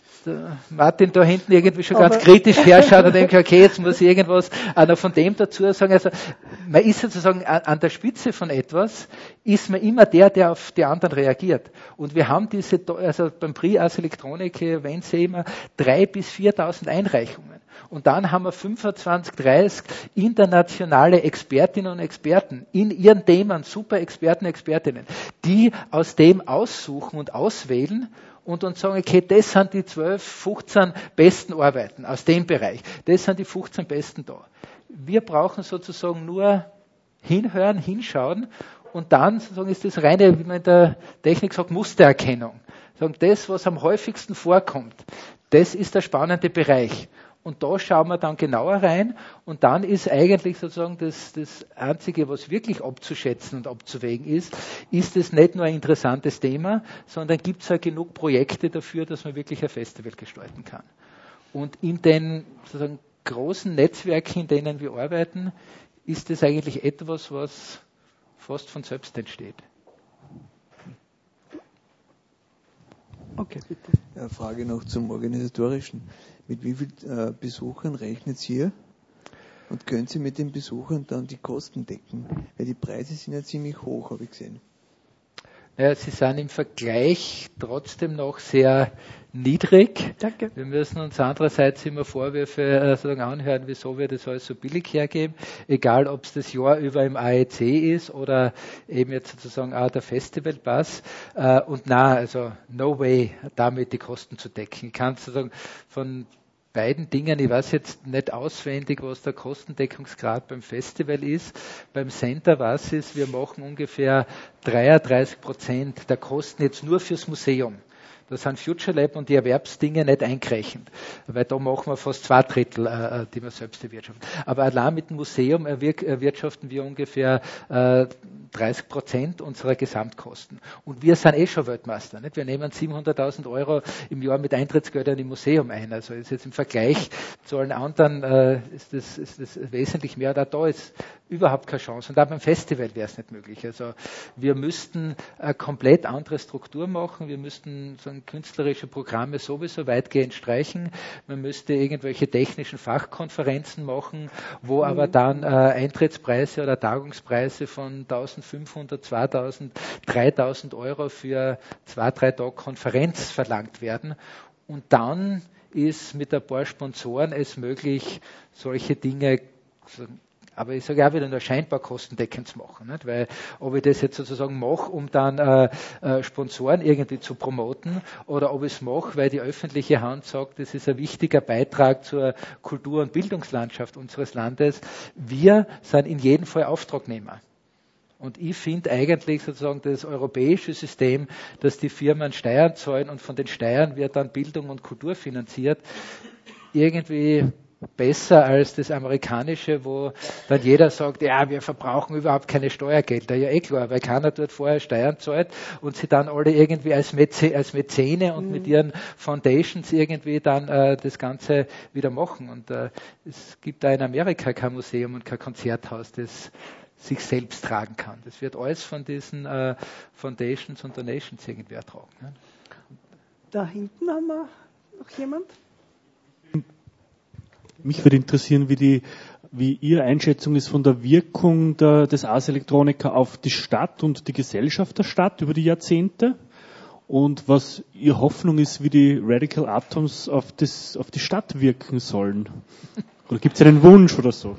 B: Martin da hinten irgendwie schon ganz kritisch herschaut und denkt, okay, jetzt muss ich irgendwas noch von dem dazu sagen. Also man ist sozusagen an der Spitze von etwas, ist man immer der auf die anderen reagiert. Und wir haben also beim Prix Ars Electronica, wenn sie immer 3.000 bis 4.000 Einreichungen. Und dann haben wir 25, 30 internationale Expertinnen und Experten in ihren Themen, super Experten, Expertinnen, die aus dem aussuchen und auswählen und uns sagen, okay, das sind die 12, 15 besten Arbeiten aus dem Bereich. Das sind die 15 besten da. Wir brauchen sozusagen nur hinhören, hinschauen und dann sozusagen ist das reine, wie man in der Technik sagt, Mustererkennung. Sagen, das, was am häufigsten vorkommt, das ist der spannende Bereich. Und da schauen wir dann genauer rein und dann ist eigentlich sozusagen das Einzige, was wirklich abzuschätzen und abzuwägen ist es nicht nur ein interessantes Thema, sondern gibt es ja genug Projekte dafür, dass man wirklich ein Festival gestalten kann. Und in den sozusagen großen Netzwerken, in denen wir arbeiten, ist es eigentlich etwas, was fast von selbst entsteht.
A: Okay, bitte.
G: Eine Frage noch zum Organisatorischen. Mit wie vielen Besuchern rechnet ihr? Und können Sie mit den Besuchern dann die Kosten decken? Weil die Preise sind ja ziemlich hoch, habe ich gesehen.
B: Ja, sie sind im Vergleich trotzdem noch sehr niedrig.
A: Danke.
B: Wir müssen uns andererseits immer Vorwürfe sozusagen anhören, wieso wir das alles so billig hergeben. Egal, ob es das Jahr über im AEC ist oder eben jetzt sozusagen auch der Festivalpass. Und also no way, damit die Kosten zu decken. Ich kann sozusagen von beiden Dingen, ich weiß jetzt nicht auswendig, was der Kostendeckungsgrad beim Festival ist. Beim Center weiß ich, wir machen ungefähr 33% der Kosten jetzt nur fürs Museum. Da sind Future Lab und die Erwerbsdinge nicht eingerechnet, weil da machen wir fast 2/3, die wir selbst erwirtschaften. Aber allein mit dem Museum erwirtschaften wir ungefähr 30% unserer Gesamtkosten. Und wir sind schon Weltmeister. Nicht? Wir nehmen 700.000 Euro im Jahr mit Eintrittsgeldern im Museum ein. Also ist jetzt im Vergleich zu allen anderen ist das wesentlich mehr. Und auch da ist überhaupt keine Chance. Und auch beim Festival wäre es nicht möglich. Also wir müssten eine komplett andere Struktur machen. Wir müssten so künstlerische Programme sowieso weitgehend streichen. Man müsste irgendwelche technischen Fachkonferenzen machen, wo aber dann Eintrittspreise oder Tagungspreise von 1.500, 2.000, 3.000 Euro für 2-3 Tage Konferenz verlangt werden. Und dann ist mit ein paar Sponsoren es möglich, solche Dinge, aber ich sage auch wieder nur scheinbar kostendeckend zu machen. Nicht? Weil ob ich das jetzt sozusagen mache, um dann Sponsoren irgendwie zu promoten oder ob ich es mache, weil die öffentliche Hand sagt, das ist ein wichtiger Beitrag zur Kultur- und Bildungslandschaft unseres Landes. Wir sind in jedem Fall Auftragnehmer. Und ich finde eigentlich sozusagen das europäische System, dass die Firmen Steuern zahlen und von den Steuern wird dann Bildung und Kultur finanziert, irgendwie besser als das amerikanische, wo dann jeder sagt, ja, wir verbrauchen überhaupt keine Steuergelder. Ja, klar, weil keiner dort vorher Steuern zahlt und sie dann alle irgendwie als Mäzene und mit ihren Foundations irgendwie dann das Ganze wieder machen. Und es gibt da in Amerika kein Museum und kein Konzerthaus, das sich selbst tragen kann. Das wird alles von diesen Foundations und Donations irgendwie ertragen. Ne?
A: Da hinten haben wir noch jemand.
H: Mich würde interessieren, wie Ihre Einschätzung ist von der Wirkung des Ars Electronica auf die Stadt und die Gesellschaft der Stadt über die Jahrzehnte und was Ihre Hoffnung ist, wie die Radical Atoms auf die Stadt wirken sollen. Oder gibt es einen Wunsch oder so?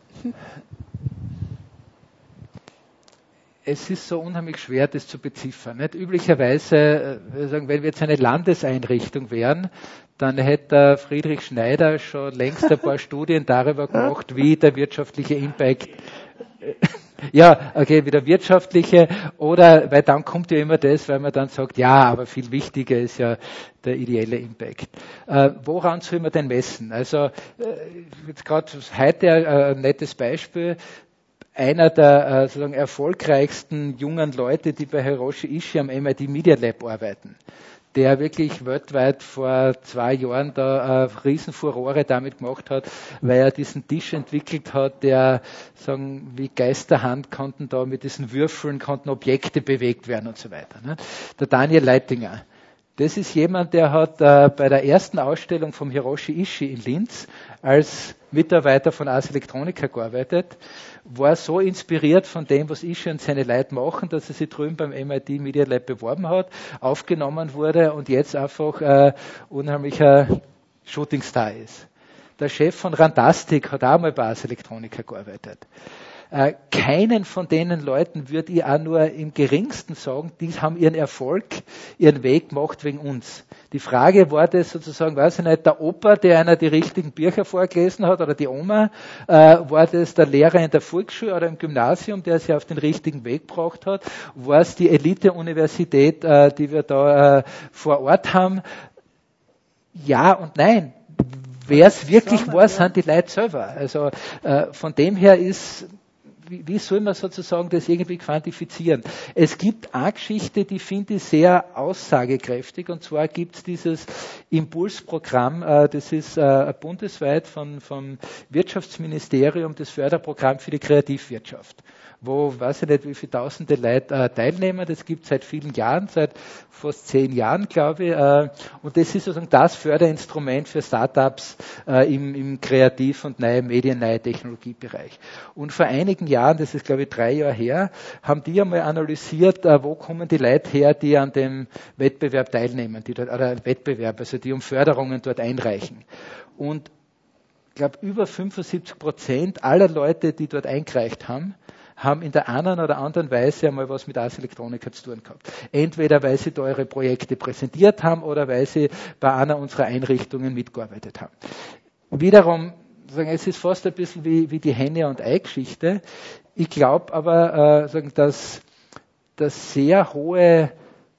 B: Es ist so unheimlich schwer, das zu beziffern. Nicht? Üblicherweise, wenn wir jetzt eine Landeseinrichtung wären, dann hätte Friedrich Schneider schon längst ein paar Studien darüber gemacht, wie der wirtschaftliche Impact, wie der wirtschaftliche, oder, weil dann kommt ja immer das, weil man dann sagt, ja, aber viel wichtiger ist ja der ideelle Impact. Woran soll man denn messen? Also, jetzt gerade heute ein nettes Beispiel. Einer der sozusagen erfolgreichsten jungen Leute, die bei Hiroshi Ishii am MIT Media Lab arbeiten, der wirklich weltweit vor 2 Jahren da Riesenfurore damit gemacht hat, weil er diesen Tisch entwickelt hat, der sagen wie Geisterhand konnten da mit diesen Würfeln konnten Objekte bewegt werden und so weiter. Ne? Der Daniel Leitinger. Das ist jemand, der hat bei der ersten Ausstellung vom Hiroshi Ishii in Linz als Mitarbeiter von Ars Electronica gearbeitet, war so inspiriert von dem, was Ishii und seine Leute machen, dass er sich drüben beim MIT Media Lab beworben hat, aufgenommen wurde und jetzt einfach unheimlicher Shootingstar ist. Der Chef von Rantastic hat auch mal bei Ars Electronica gearbeitet. Keinen von denen Leuten würde ich auch nur im geringsten sagen, die haben ihren Erfolg, ihren Weg gemacht wegen uns. Die Frage war das sozusagen, weiß ich nicht, der Opa, der einer die richtigen Bücher vorgelesen hat, oder die Oma, war das der Lehrer in der Volksschule oder im Gymnasium, der sie auf den richtigen Weg gebracht hat, war es die Elite-Universität, die wir da vor Ort haben? Ja und nein. Wer es wirklich war, sind die Leute selber. Also von dem her ist, wie soll man sozusagen das irgendwie quantifizieren? Es gibt eine Geschichte, die finde ich sehr aussagekräftig, und zwar gibt es dieses Impulsprogramm, das ist bundesweit vom Wirtschaftsministerium, das Förderprogramm für die Kreativwirtschaft, wo, weiß ich nicht, wie viele tausende Leute teilnehmen. Das gibt es seit vielen Jahren, seit fast 10 Jahren, glaube ich. Und das ist sozusagen das Förderinstrument für Startups im Kreativ- und neue Medien-, neue Technologiebereich. Und vor einigen Jahren, das ist glaube ich 3 Jahre her, haben die einmal analysiert, wo kommen die Leute her, die an dem Wettbewerb teilnehmen, die dort, oder Wettbewerb, also die um Förderungen dort einreichen. Und ich glaube, über 75% aller Leute, die dort eingereicht haben in der einen oder anderen Weise einmal was mit Ars Electronica zu tun gehabt. Entweder weil sie da ihre Projekte präsentiert haben oder weil sie bei einer unserer Einrichtungen mitgearbeitet haben. Wiederum, es ist fast ein bisschen wie die Henne- und Ei-Geschichte. Ich glaube aber, dass das sehr hohe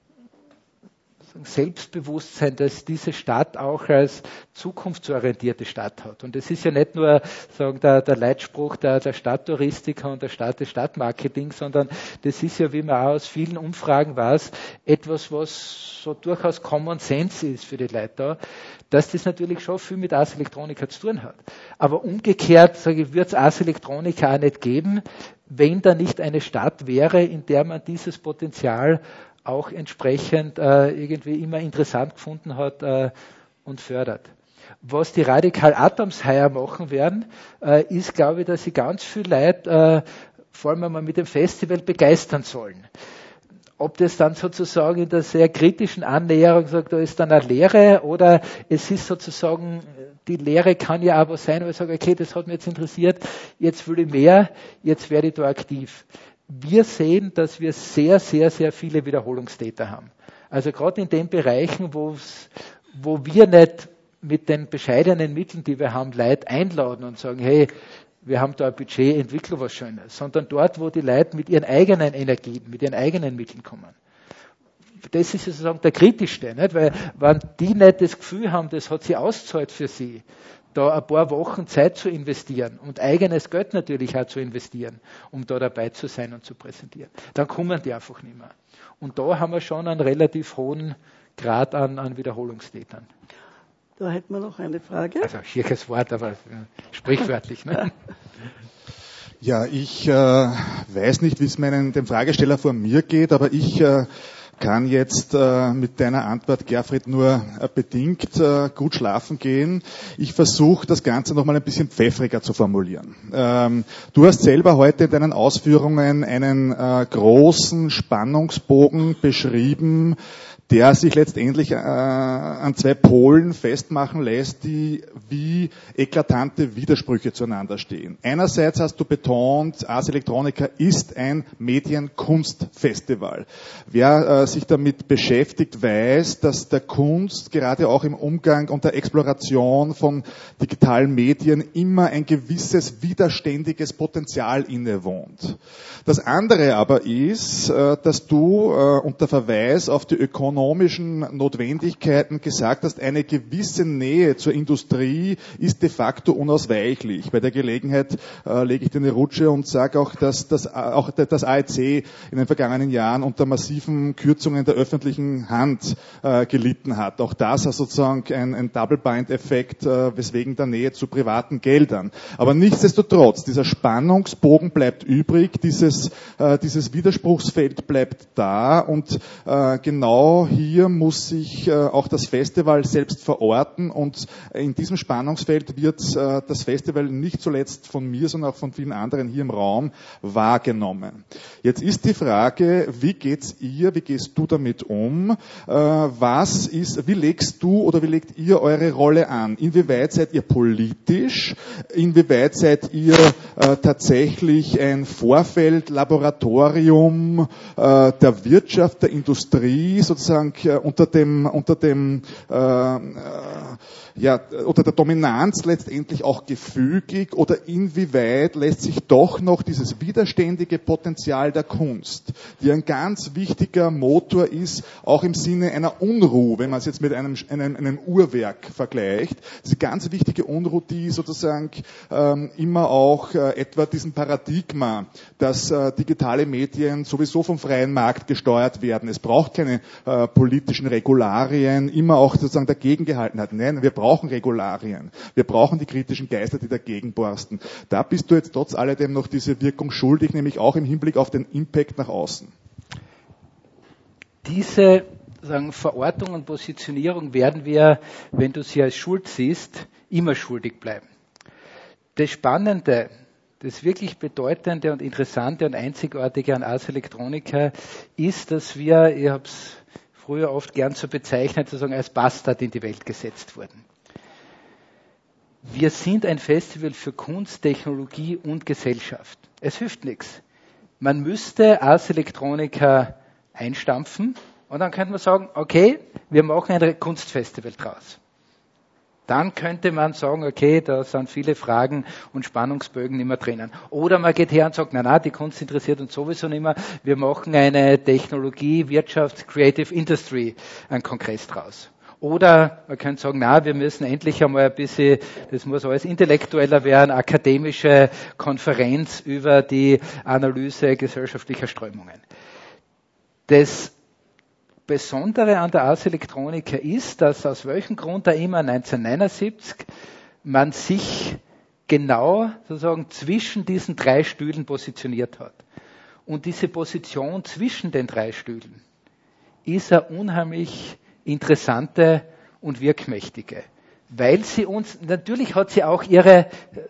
B: Selbstbewusstsein, dass diese Stadt auch als zukunftsorientierte Stadt hat. Und es ist ja nicht nur der Leitspruch der Stadttouristiker und des Stadtmarketing, sondern das ist ja, wie man auch aus vielen Umfragen weiß, etwas, was so durchaus Common Sense ist für die Leute da, dass das natürlich schon viel mit Ars Electronica zu tun hat. Aber umgekehrt, sage ich, wird es Ars Electronica auch nicht geben, wenn da nicht eine Stadt wäre, in der man dieses Potenzial auch entsprechend irgendwie immer interessant gefunden hat und fördert. Was die Radical Atoms heuer machen werden, ist, glaube ich, dass sie ganz viel Leute vor allem einmal mit dem Festival begeistern sollen. Ob das dann sozusagen in der sehr kritischen Annäherung sagt, da ist dann eine Lehre, oder es ist sozusagen, die Lehre kann ja aber sein, weil ich sage, okay, das hat mich jetzt interessiert, jetzt will ich mehr, jetzt werde ich da aktiv. Wir sehen, dass wir sehr, sehr, sehr viele Wiederholungstäter haben. Also gerade in den Bereichen, wo wir nicht mit den bescheidenen Mitteln, die wir haben, Leute einladen und sagen, hey, wir haben da ein Budget, entwickle was Schönes, sondern dort, wo die Leute mit ihren eigenen Energien, mit ihren eigenen Mitteln kommen. Das ist sozusagen der kritischste, nicht? Weil wenn die nicht das Gefühl haben, das hat sie ausgezahlt für sie, da ein paar Wochen Zeit zu investieren und eigenes Geld natürlich auch zu investieren, um da dabei zu sein und zu präsentieren, dann kommen die einfach nicht mehr. Und da haben wir schon einen relativ hohen Grad an Wiederholungstätern.
A: Da hätten wir noch eine Frage.
B: Also schieres Wort, aber sprichwörtlich. Ne?
C: Ja, ich weiß nicht, wie es dem Fragesteller vor mir geht, aber ich kann jetzt mit deiner Antwort, Gerfried, nur bedingt gut schlafen gehen. Ich versuche, das Ganze nochmal ein bisschen pfeffriger zu formulieren. Du hast selber heute in deinen Ausführungen einen großen Spannungsbogen beschrieben, der sich letztendlich an zwei Polen festmachen lässt, die wie eklatante Widersprüche zueinander stehen. Einerseits hast du betont, Ars Electronica ist ein Medienkunstfestival. Wer sich damit beschäftigt, weiß, dass der Kunst gerade auch im Umgang und der Exploration von digitalen Medien immer ein gewisses widerständiges Potenzial innewohnt. Das andere aber ist, dass du unter Verweis auf die ökonomischen Notwendigkeiten gesagt hast, eine gewisse Nähe zur Industrie ist de facto unausweichlich. Bei der Gelegenheit lege ich dir eine Rutsche und sage auch, dass auch das AEC in den vergangenen Jahren unter massiven Kürzungen der öffentlichen Hand gelitten hat. Auch das ist sozusagen ein Double-Bind-Effekt, weswegen der Nähe zu privaten Geldern. Aber nichtsdestotrotz, dieser Spannungsbogen bleibt übrig, dieses Widerspruchsfeld bleibt da und genau hier muss sich auch das Festival selbst verorten und in diesem Spannungsfeld wird das Festival nicht zuletzt von mir, sondern auch von vielen anderen hier im Raum wahrgenommen. Jetzt ist die Frage, wie gehst du damit um? Wie legst du oder wie legt ihr eure Rolle an? Inwieweit seid ihr politisch? Inwieweit seid ihr tatsächlich ein Vorfeldlaboratorium der Wirtschaft, der Industrie, sozusagen unter der Dominanz letztendlich auch gefügig, oder inwieweit lässt sich doch noch dieses widerständige Potenzial der Kunst, die ein ganz wichtiger Motor ist, auch im Sinne einer Unruhe, wenn man es jetzt mit einem Uhrwerk vergleicht, diese ganz wichtige Unruhe, die sozusagen immer auch etwa diesem Paradigma, dass digitale Medien sowieso vom freien Markt gesteuert werden, es braucht keine politischen Regularien, immer auch sozusagen dagegen gehalten hat. Nein, wir brauchen Regularien. Wir brauchen die kritischen Geister, die dagegen borsten. Da bist du jetzt trotz alledem noch diese Wirkung schuldig, nämlich auch im Hinblick auf den Impact nach außen. Diese
B: Verortung und Positionierung werden wir, wenn du sie als Schuld siehst, immer schuldig bleiben. Das Spannende, das wirklich Bedeutende und Interessante und Einzigartige an Ars Electronica ist, dass wir, ich habe es früher oft gern so bezeichnet, sozusagen als Bastard in die Welt gesetzt wurden. Wir sind ein Festival für Kunst, Technologie und Gesellschaft. Es hilft nichts. Man müsste Ars Electronica einstampfen und dann könnte man sagen, okay, wir machen ein Kunstfestival draus. Dann könnte man sagen, okay, da sind viele Fragen und Spannungsbögen nicht mehr drinnen. Oder man geht her und sagt, nein, die Kunst interessiert uns sowieso nicht mehr. Wir machen eine Technologie, Wirtschaft, Creative Industry, einen Kongress draus. Oder man könnte sagen, wir müssen endlich einmal ein bisschen, das muss alles intellektueller werden, akademische Konferenz über die Analyse gesellschaftlicher Strömungen. Das Besondere an der Ars Electronica ist, dass aus welchem Grund da immer 1979 man sich genau sozusagen zwischen diesen drei Stühlen positioniert hat. Und diese Position zwischen den drei Stühlen ist eine unheimlich interessante und wirkmächtige, weil sie uns, natürlich hat sie auch ihre,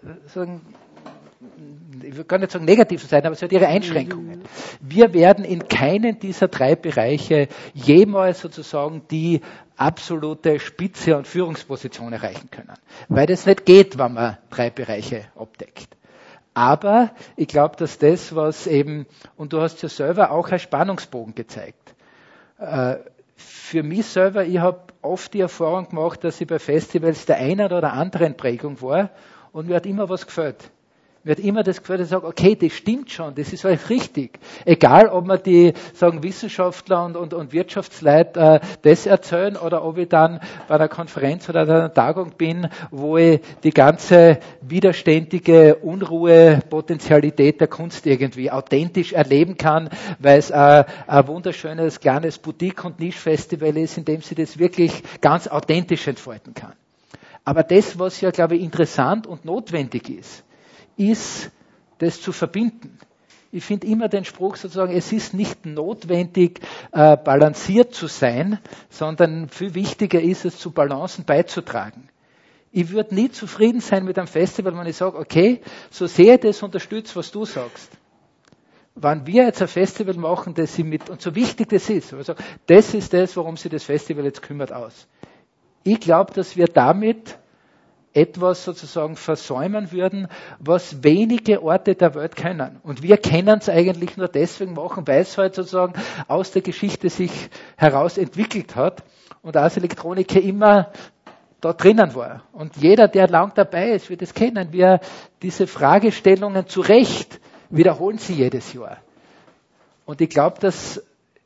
B: ich will gar nicht sagen negative Seiten, aber sie hat ihre Einschränkungen. Wir werden in keinen dieser drei Bereiche jemals sozusagen die absolute Spitze und Führungsposition erreichen können, weil das nicht geht, wenn man drei Bereiche abdeckt. Aber ich glaube, dass das, was eben, und du hast ja selber auch einen Spannungsbogen gezeigt. Für mich selber, ich habe oft die Erfahrung gemacht, dass ich bei Festivals der einen oder anderen Prägung war und mir hat immer was gefällt. Man hat immer das Gefühl, dass man sagt, okay, das stimmt schon, das ist alles richtig. Egal, ob man die, sagen Wissenschaftler und Wirtschaftsleute das erzählen oder ob ich dann bei einer Konferenz oder einer Tagung bin, wo ich die ganze widerständige Unruhe, Potentialität der Kunst irgendwie authentisch erleben kann, weil es ein wunderschönes kleines Boutique- und Niche-Festival ist, in dem sie das wirklich ganz authentisch entfalten kann. Aber das, was ja, glaube ich, interessant und notwendig ist, das zu verbinden. Ich finde immer den Spruch sozusagen, es ist nicht notwendig, balanciert zu sein, sondern viel wichtiger ist es, zu Balancen beizutragen. Ich würde nie zufrieden sein mit einem Festival, wenn ich sage, okay, so sehr ich das unterstütze, was du sagst. Wenn wir jetzt ein Festival machen, das sie mit, und so wichtig das ist, also das ist das, worum sich das Festival jetzt kümmert, aus. Ich glaube, dass wir damit etwas sozusagen versäumen würden, was wenige Orte der Welt können. Und wir können es eigentlich nur deswegen machen, weil es halt sozusagen aus der Geschichte sich heraus entwickelt hat und als Elektroniker immer da drinnen war. Und jeder, der lang dabei ist, wird es kennen. Wir diese Fragestellungen zu Recht wiederholen sie jedes Jahr. Und ich glaube, dass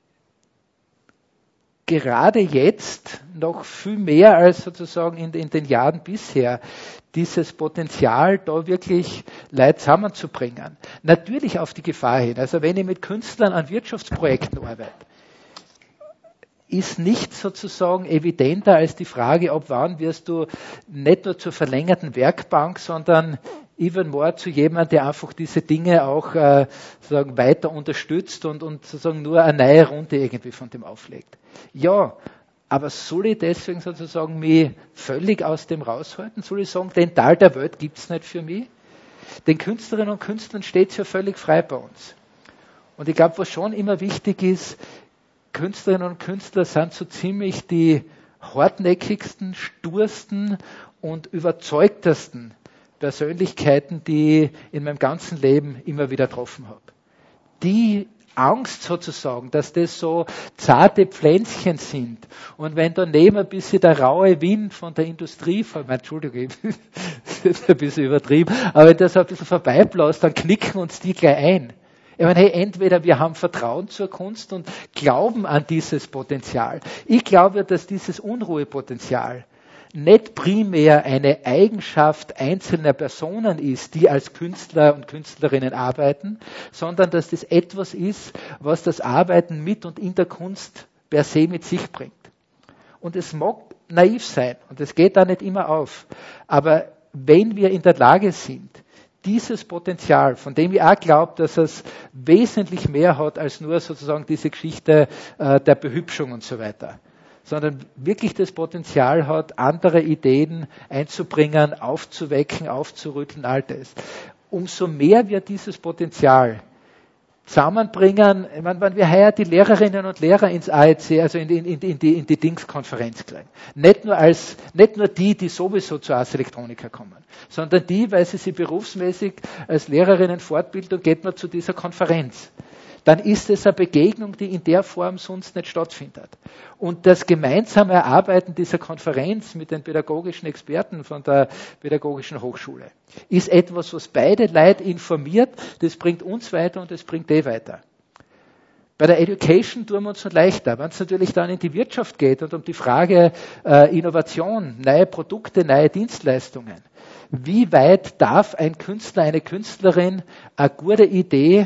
B: gerade jetzt noch viel mehr als sozusagen in den Jahren bisher dieses Potenzial, da wirklich Leute zusammenzubringen. Natürlich auf die Gefahr hin. Also wenn ich mit Künstlern an Wirtschaftsprojekten arbeite, ist nicht sozusagen evidenter als die Frage, ab wann wirst du nicht nur zur verlängerten Werkbank, sondern even more zu jemandem, der einfach diese Dinge auch sozusagen weiter unterstützt und sozusagen nur eine neue Runde irgendwie von dem auflegt. Ja, aber soll ich deswegen sozusagen mich völlig aus dem raushalten? Soll ich sagen, den Teil der Welt gibt es nicht für mich? Den Künstlerinnen und Künstlern steht es ja völlig frei bei uns. Und ich glaube, was schon immer wichtig ist, Künstlerinnen und Künstler sind so ziemlich die hartnäckigsten, stursten und überzeugtesten Persönlichkeiten, die ich in meinem ganzen Leben immer wieder getroffen habe. Die Angst sozusagen, dass das so zarte Pflänzchen sind. Und wenn daneben ein bisschen der raue Wind von der Industrie, Entschuldigung, das ist jetzt ein bisschen übertrieben, aber wenn das ein bisschen vorbeibläst, dann knicken uns die gleich ein. Ich meine, hey, entweder wir haben Vertrauen zur Kunst und glauben an dieses Potenzial. Ich glaube, dass dieses Unruhepotenzial nicht primär eine Eigenschaft einzelner Personen ist, die als Künstler und Künstlerinnen arbeiten, sondern dass das etwas ist, was das Arbeiten mit und in der Kunst per se mit sich bringt. Und es mag naiv sein und es geht da nicht immer auf, aber wenn wir in der Lage sind, dieses Potenzial, von dem ich auch glaube, dass es wesentlich mehr hat als nur sozusagen diese Geschichte der Behübschung und so weiter, sondern wirklich das Potenzial hat, andere Ideen einzubringen, aufzuwecken, aufzurütteln, all das. Umso mehr wir dieses Potenzial zusammenbringen, ich meine, wenn wir heuer die Lehrerinnen und Lehrer ins AEC, also in die Dingskonferenz kriegen. Nicht nur die sowieso zur Ars Electronica kommen, sondern die, weil sie berufsmäßig als Lehrerinnen Fortbildung geht man zu dieser Konferenz. Dann ist es eine Begegnung, die in der Form sonst nicht stattfindet. Und das gemeinsame Erarbeiten dieser Konferenz mit den pädagogischen Experten von der Pädagogischen Hochschule ist etwas, was beide Leute informiert, das bringt uns weiter und das bringt die weiter. Bei der Education tun wir uns noch leichter. Wenn es natürlich dann in die Wirtschaft geht und um die Frage Innovation, neue Produkte, neue Dienstleistungen, wie weit darf ein Künstler, eine Künstlerin eine gute Idee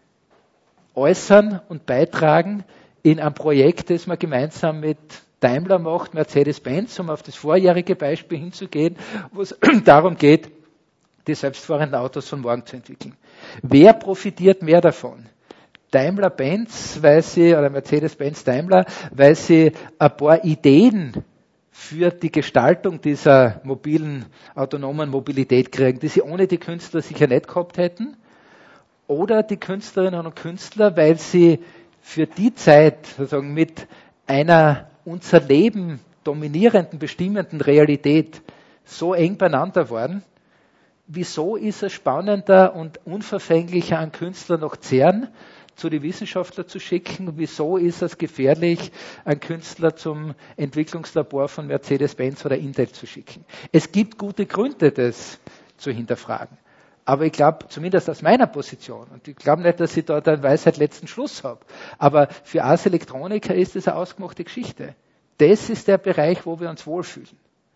B: äußern und beitragen in einem Projekt, das man gemeinsam mit Daimler macht, Mercedes-Benz, um auf das vorjährige Beispiel hinzugehen, wo es darum geht, die selbstfahrenden Autos von morgen zu entwickeln. Wer profitiert mehr davon? Daimler-Benz, oder Mercedes-Benz-Daimler, weil sie ein paar Ideen für die Gestaltung dieser mobilen, autonomen Mobilität kriegen, die sie ohne die Künstler sicher nicht gehabt hätten. Oder die Künstlerinnen und Künstler, weil sie für die Zeit sozusagen mit einer unser Leben dominierenden, bestimmenden Realität so eng beieinander waren. Wieso ist es spannender und unverfänglicher, einen Künstler nach CERN zu den Wissenschaftlern zu schicken? Wieso ist es gefährlich, einen Künstler zum Entwicklungslabor von Mercedes-Benz oder Intel zu schicken? Es gibt gute Gründe, das zu hinterfragen. Aber ich glaube, zumindest aus meiner Position, und ich glaube nicht, dass ich da den Weisheit letzten Schluss habe, aber für Ars Electronica ist es eine ausgemachte Geschichte. Das ist der Bereich, wo wir uns wohlfühlen.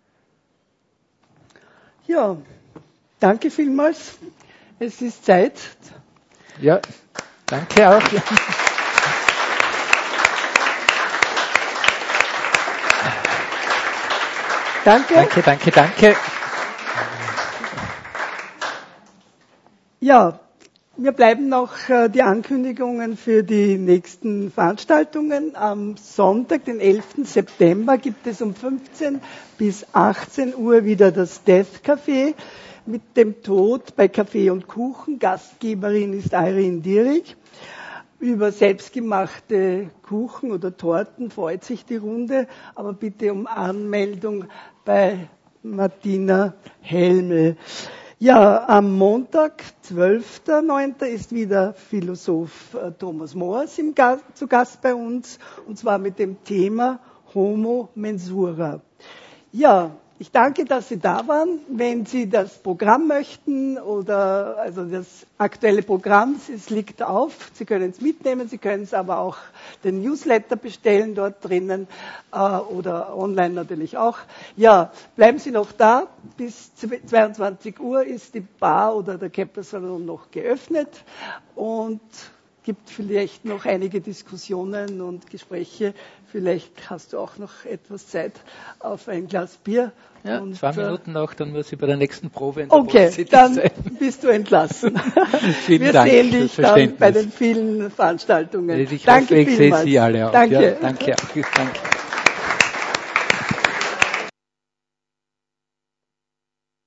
A: Ja, danke vielmals. Es ist Zeit.
B: Ja, danke auch. Danke.
A: Ja, wir bleiben noch die Ankündigungen für die nächsten Veranstaltungen. Am Sonntag, den 11. September, gibt es um 15 bis 18 Uhr wieder das Death Café mit dem Tod bei Kaffee und Kuchen. Gastgeberin ist Irene Dierig. Über selbstgemachte Kuchen oder Torten freut sich die Runde, aber bitte um Anmeldung bei Martina Helmel. Ja, am Montag, 12.09. ist wieder Philosoph Thomas Moers zu Gast bei uns, und zwar mit dem Thema Homo Mensura. Ja, ich danke, dass Sie da waren. Wenn Sie das Programm möchten oder also das aktuelle Programm, es liegt auf. Sie können es mitnehmen, Sie können es aber auch den Newsletter bestellen dort drinnen oder online natürlich auch. Ja, bleiben Sie noch da. Bis 22 Uhr ist die Bar oder der Kepler-Salon noch geöffnet und gibt vielleicht noch einige Diskussionen und Gespräche. Vielleicht hast du auch noch etwas Zeit auf ein Glas Bier.
B: Ja, und 2 Minuten noch, dann muss ich bei der nächsten Probe in
A: der Okay, dann sein. Bist du entlassen.
B: Vielen Dank.
A: Wir sehen dich dann bei den vielen Veranstaltungen.
B: Ich hoffe, ich sehe Sie alle auch.
A: Danke.
B: Ja, danke auch. Danke.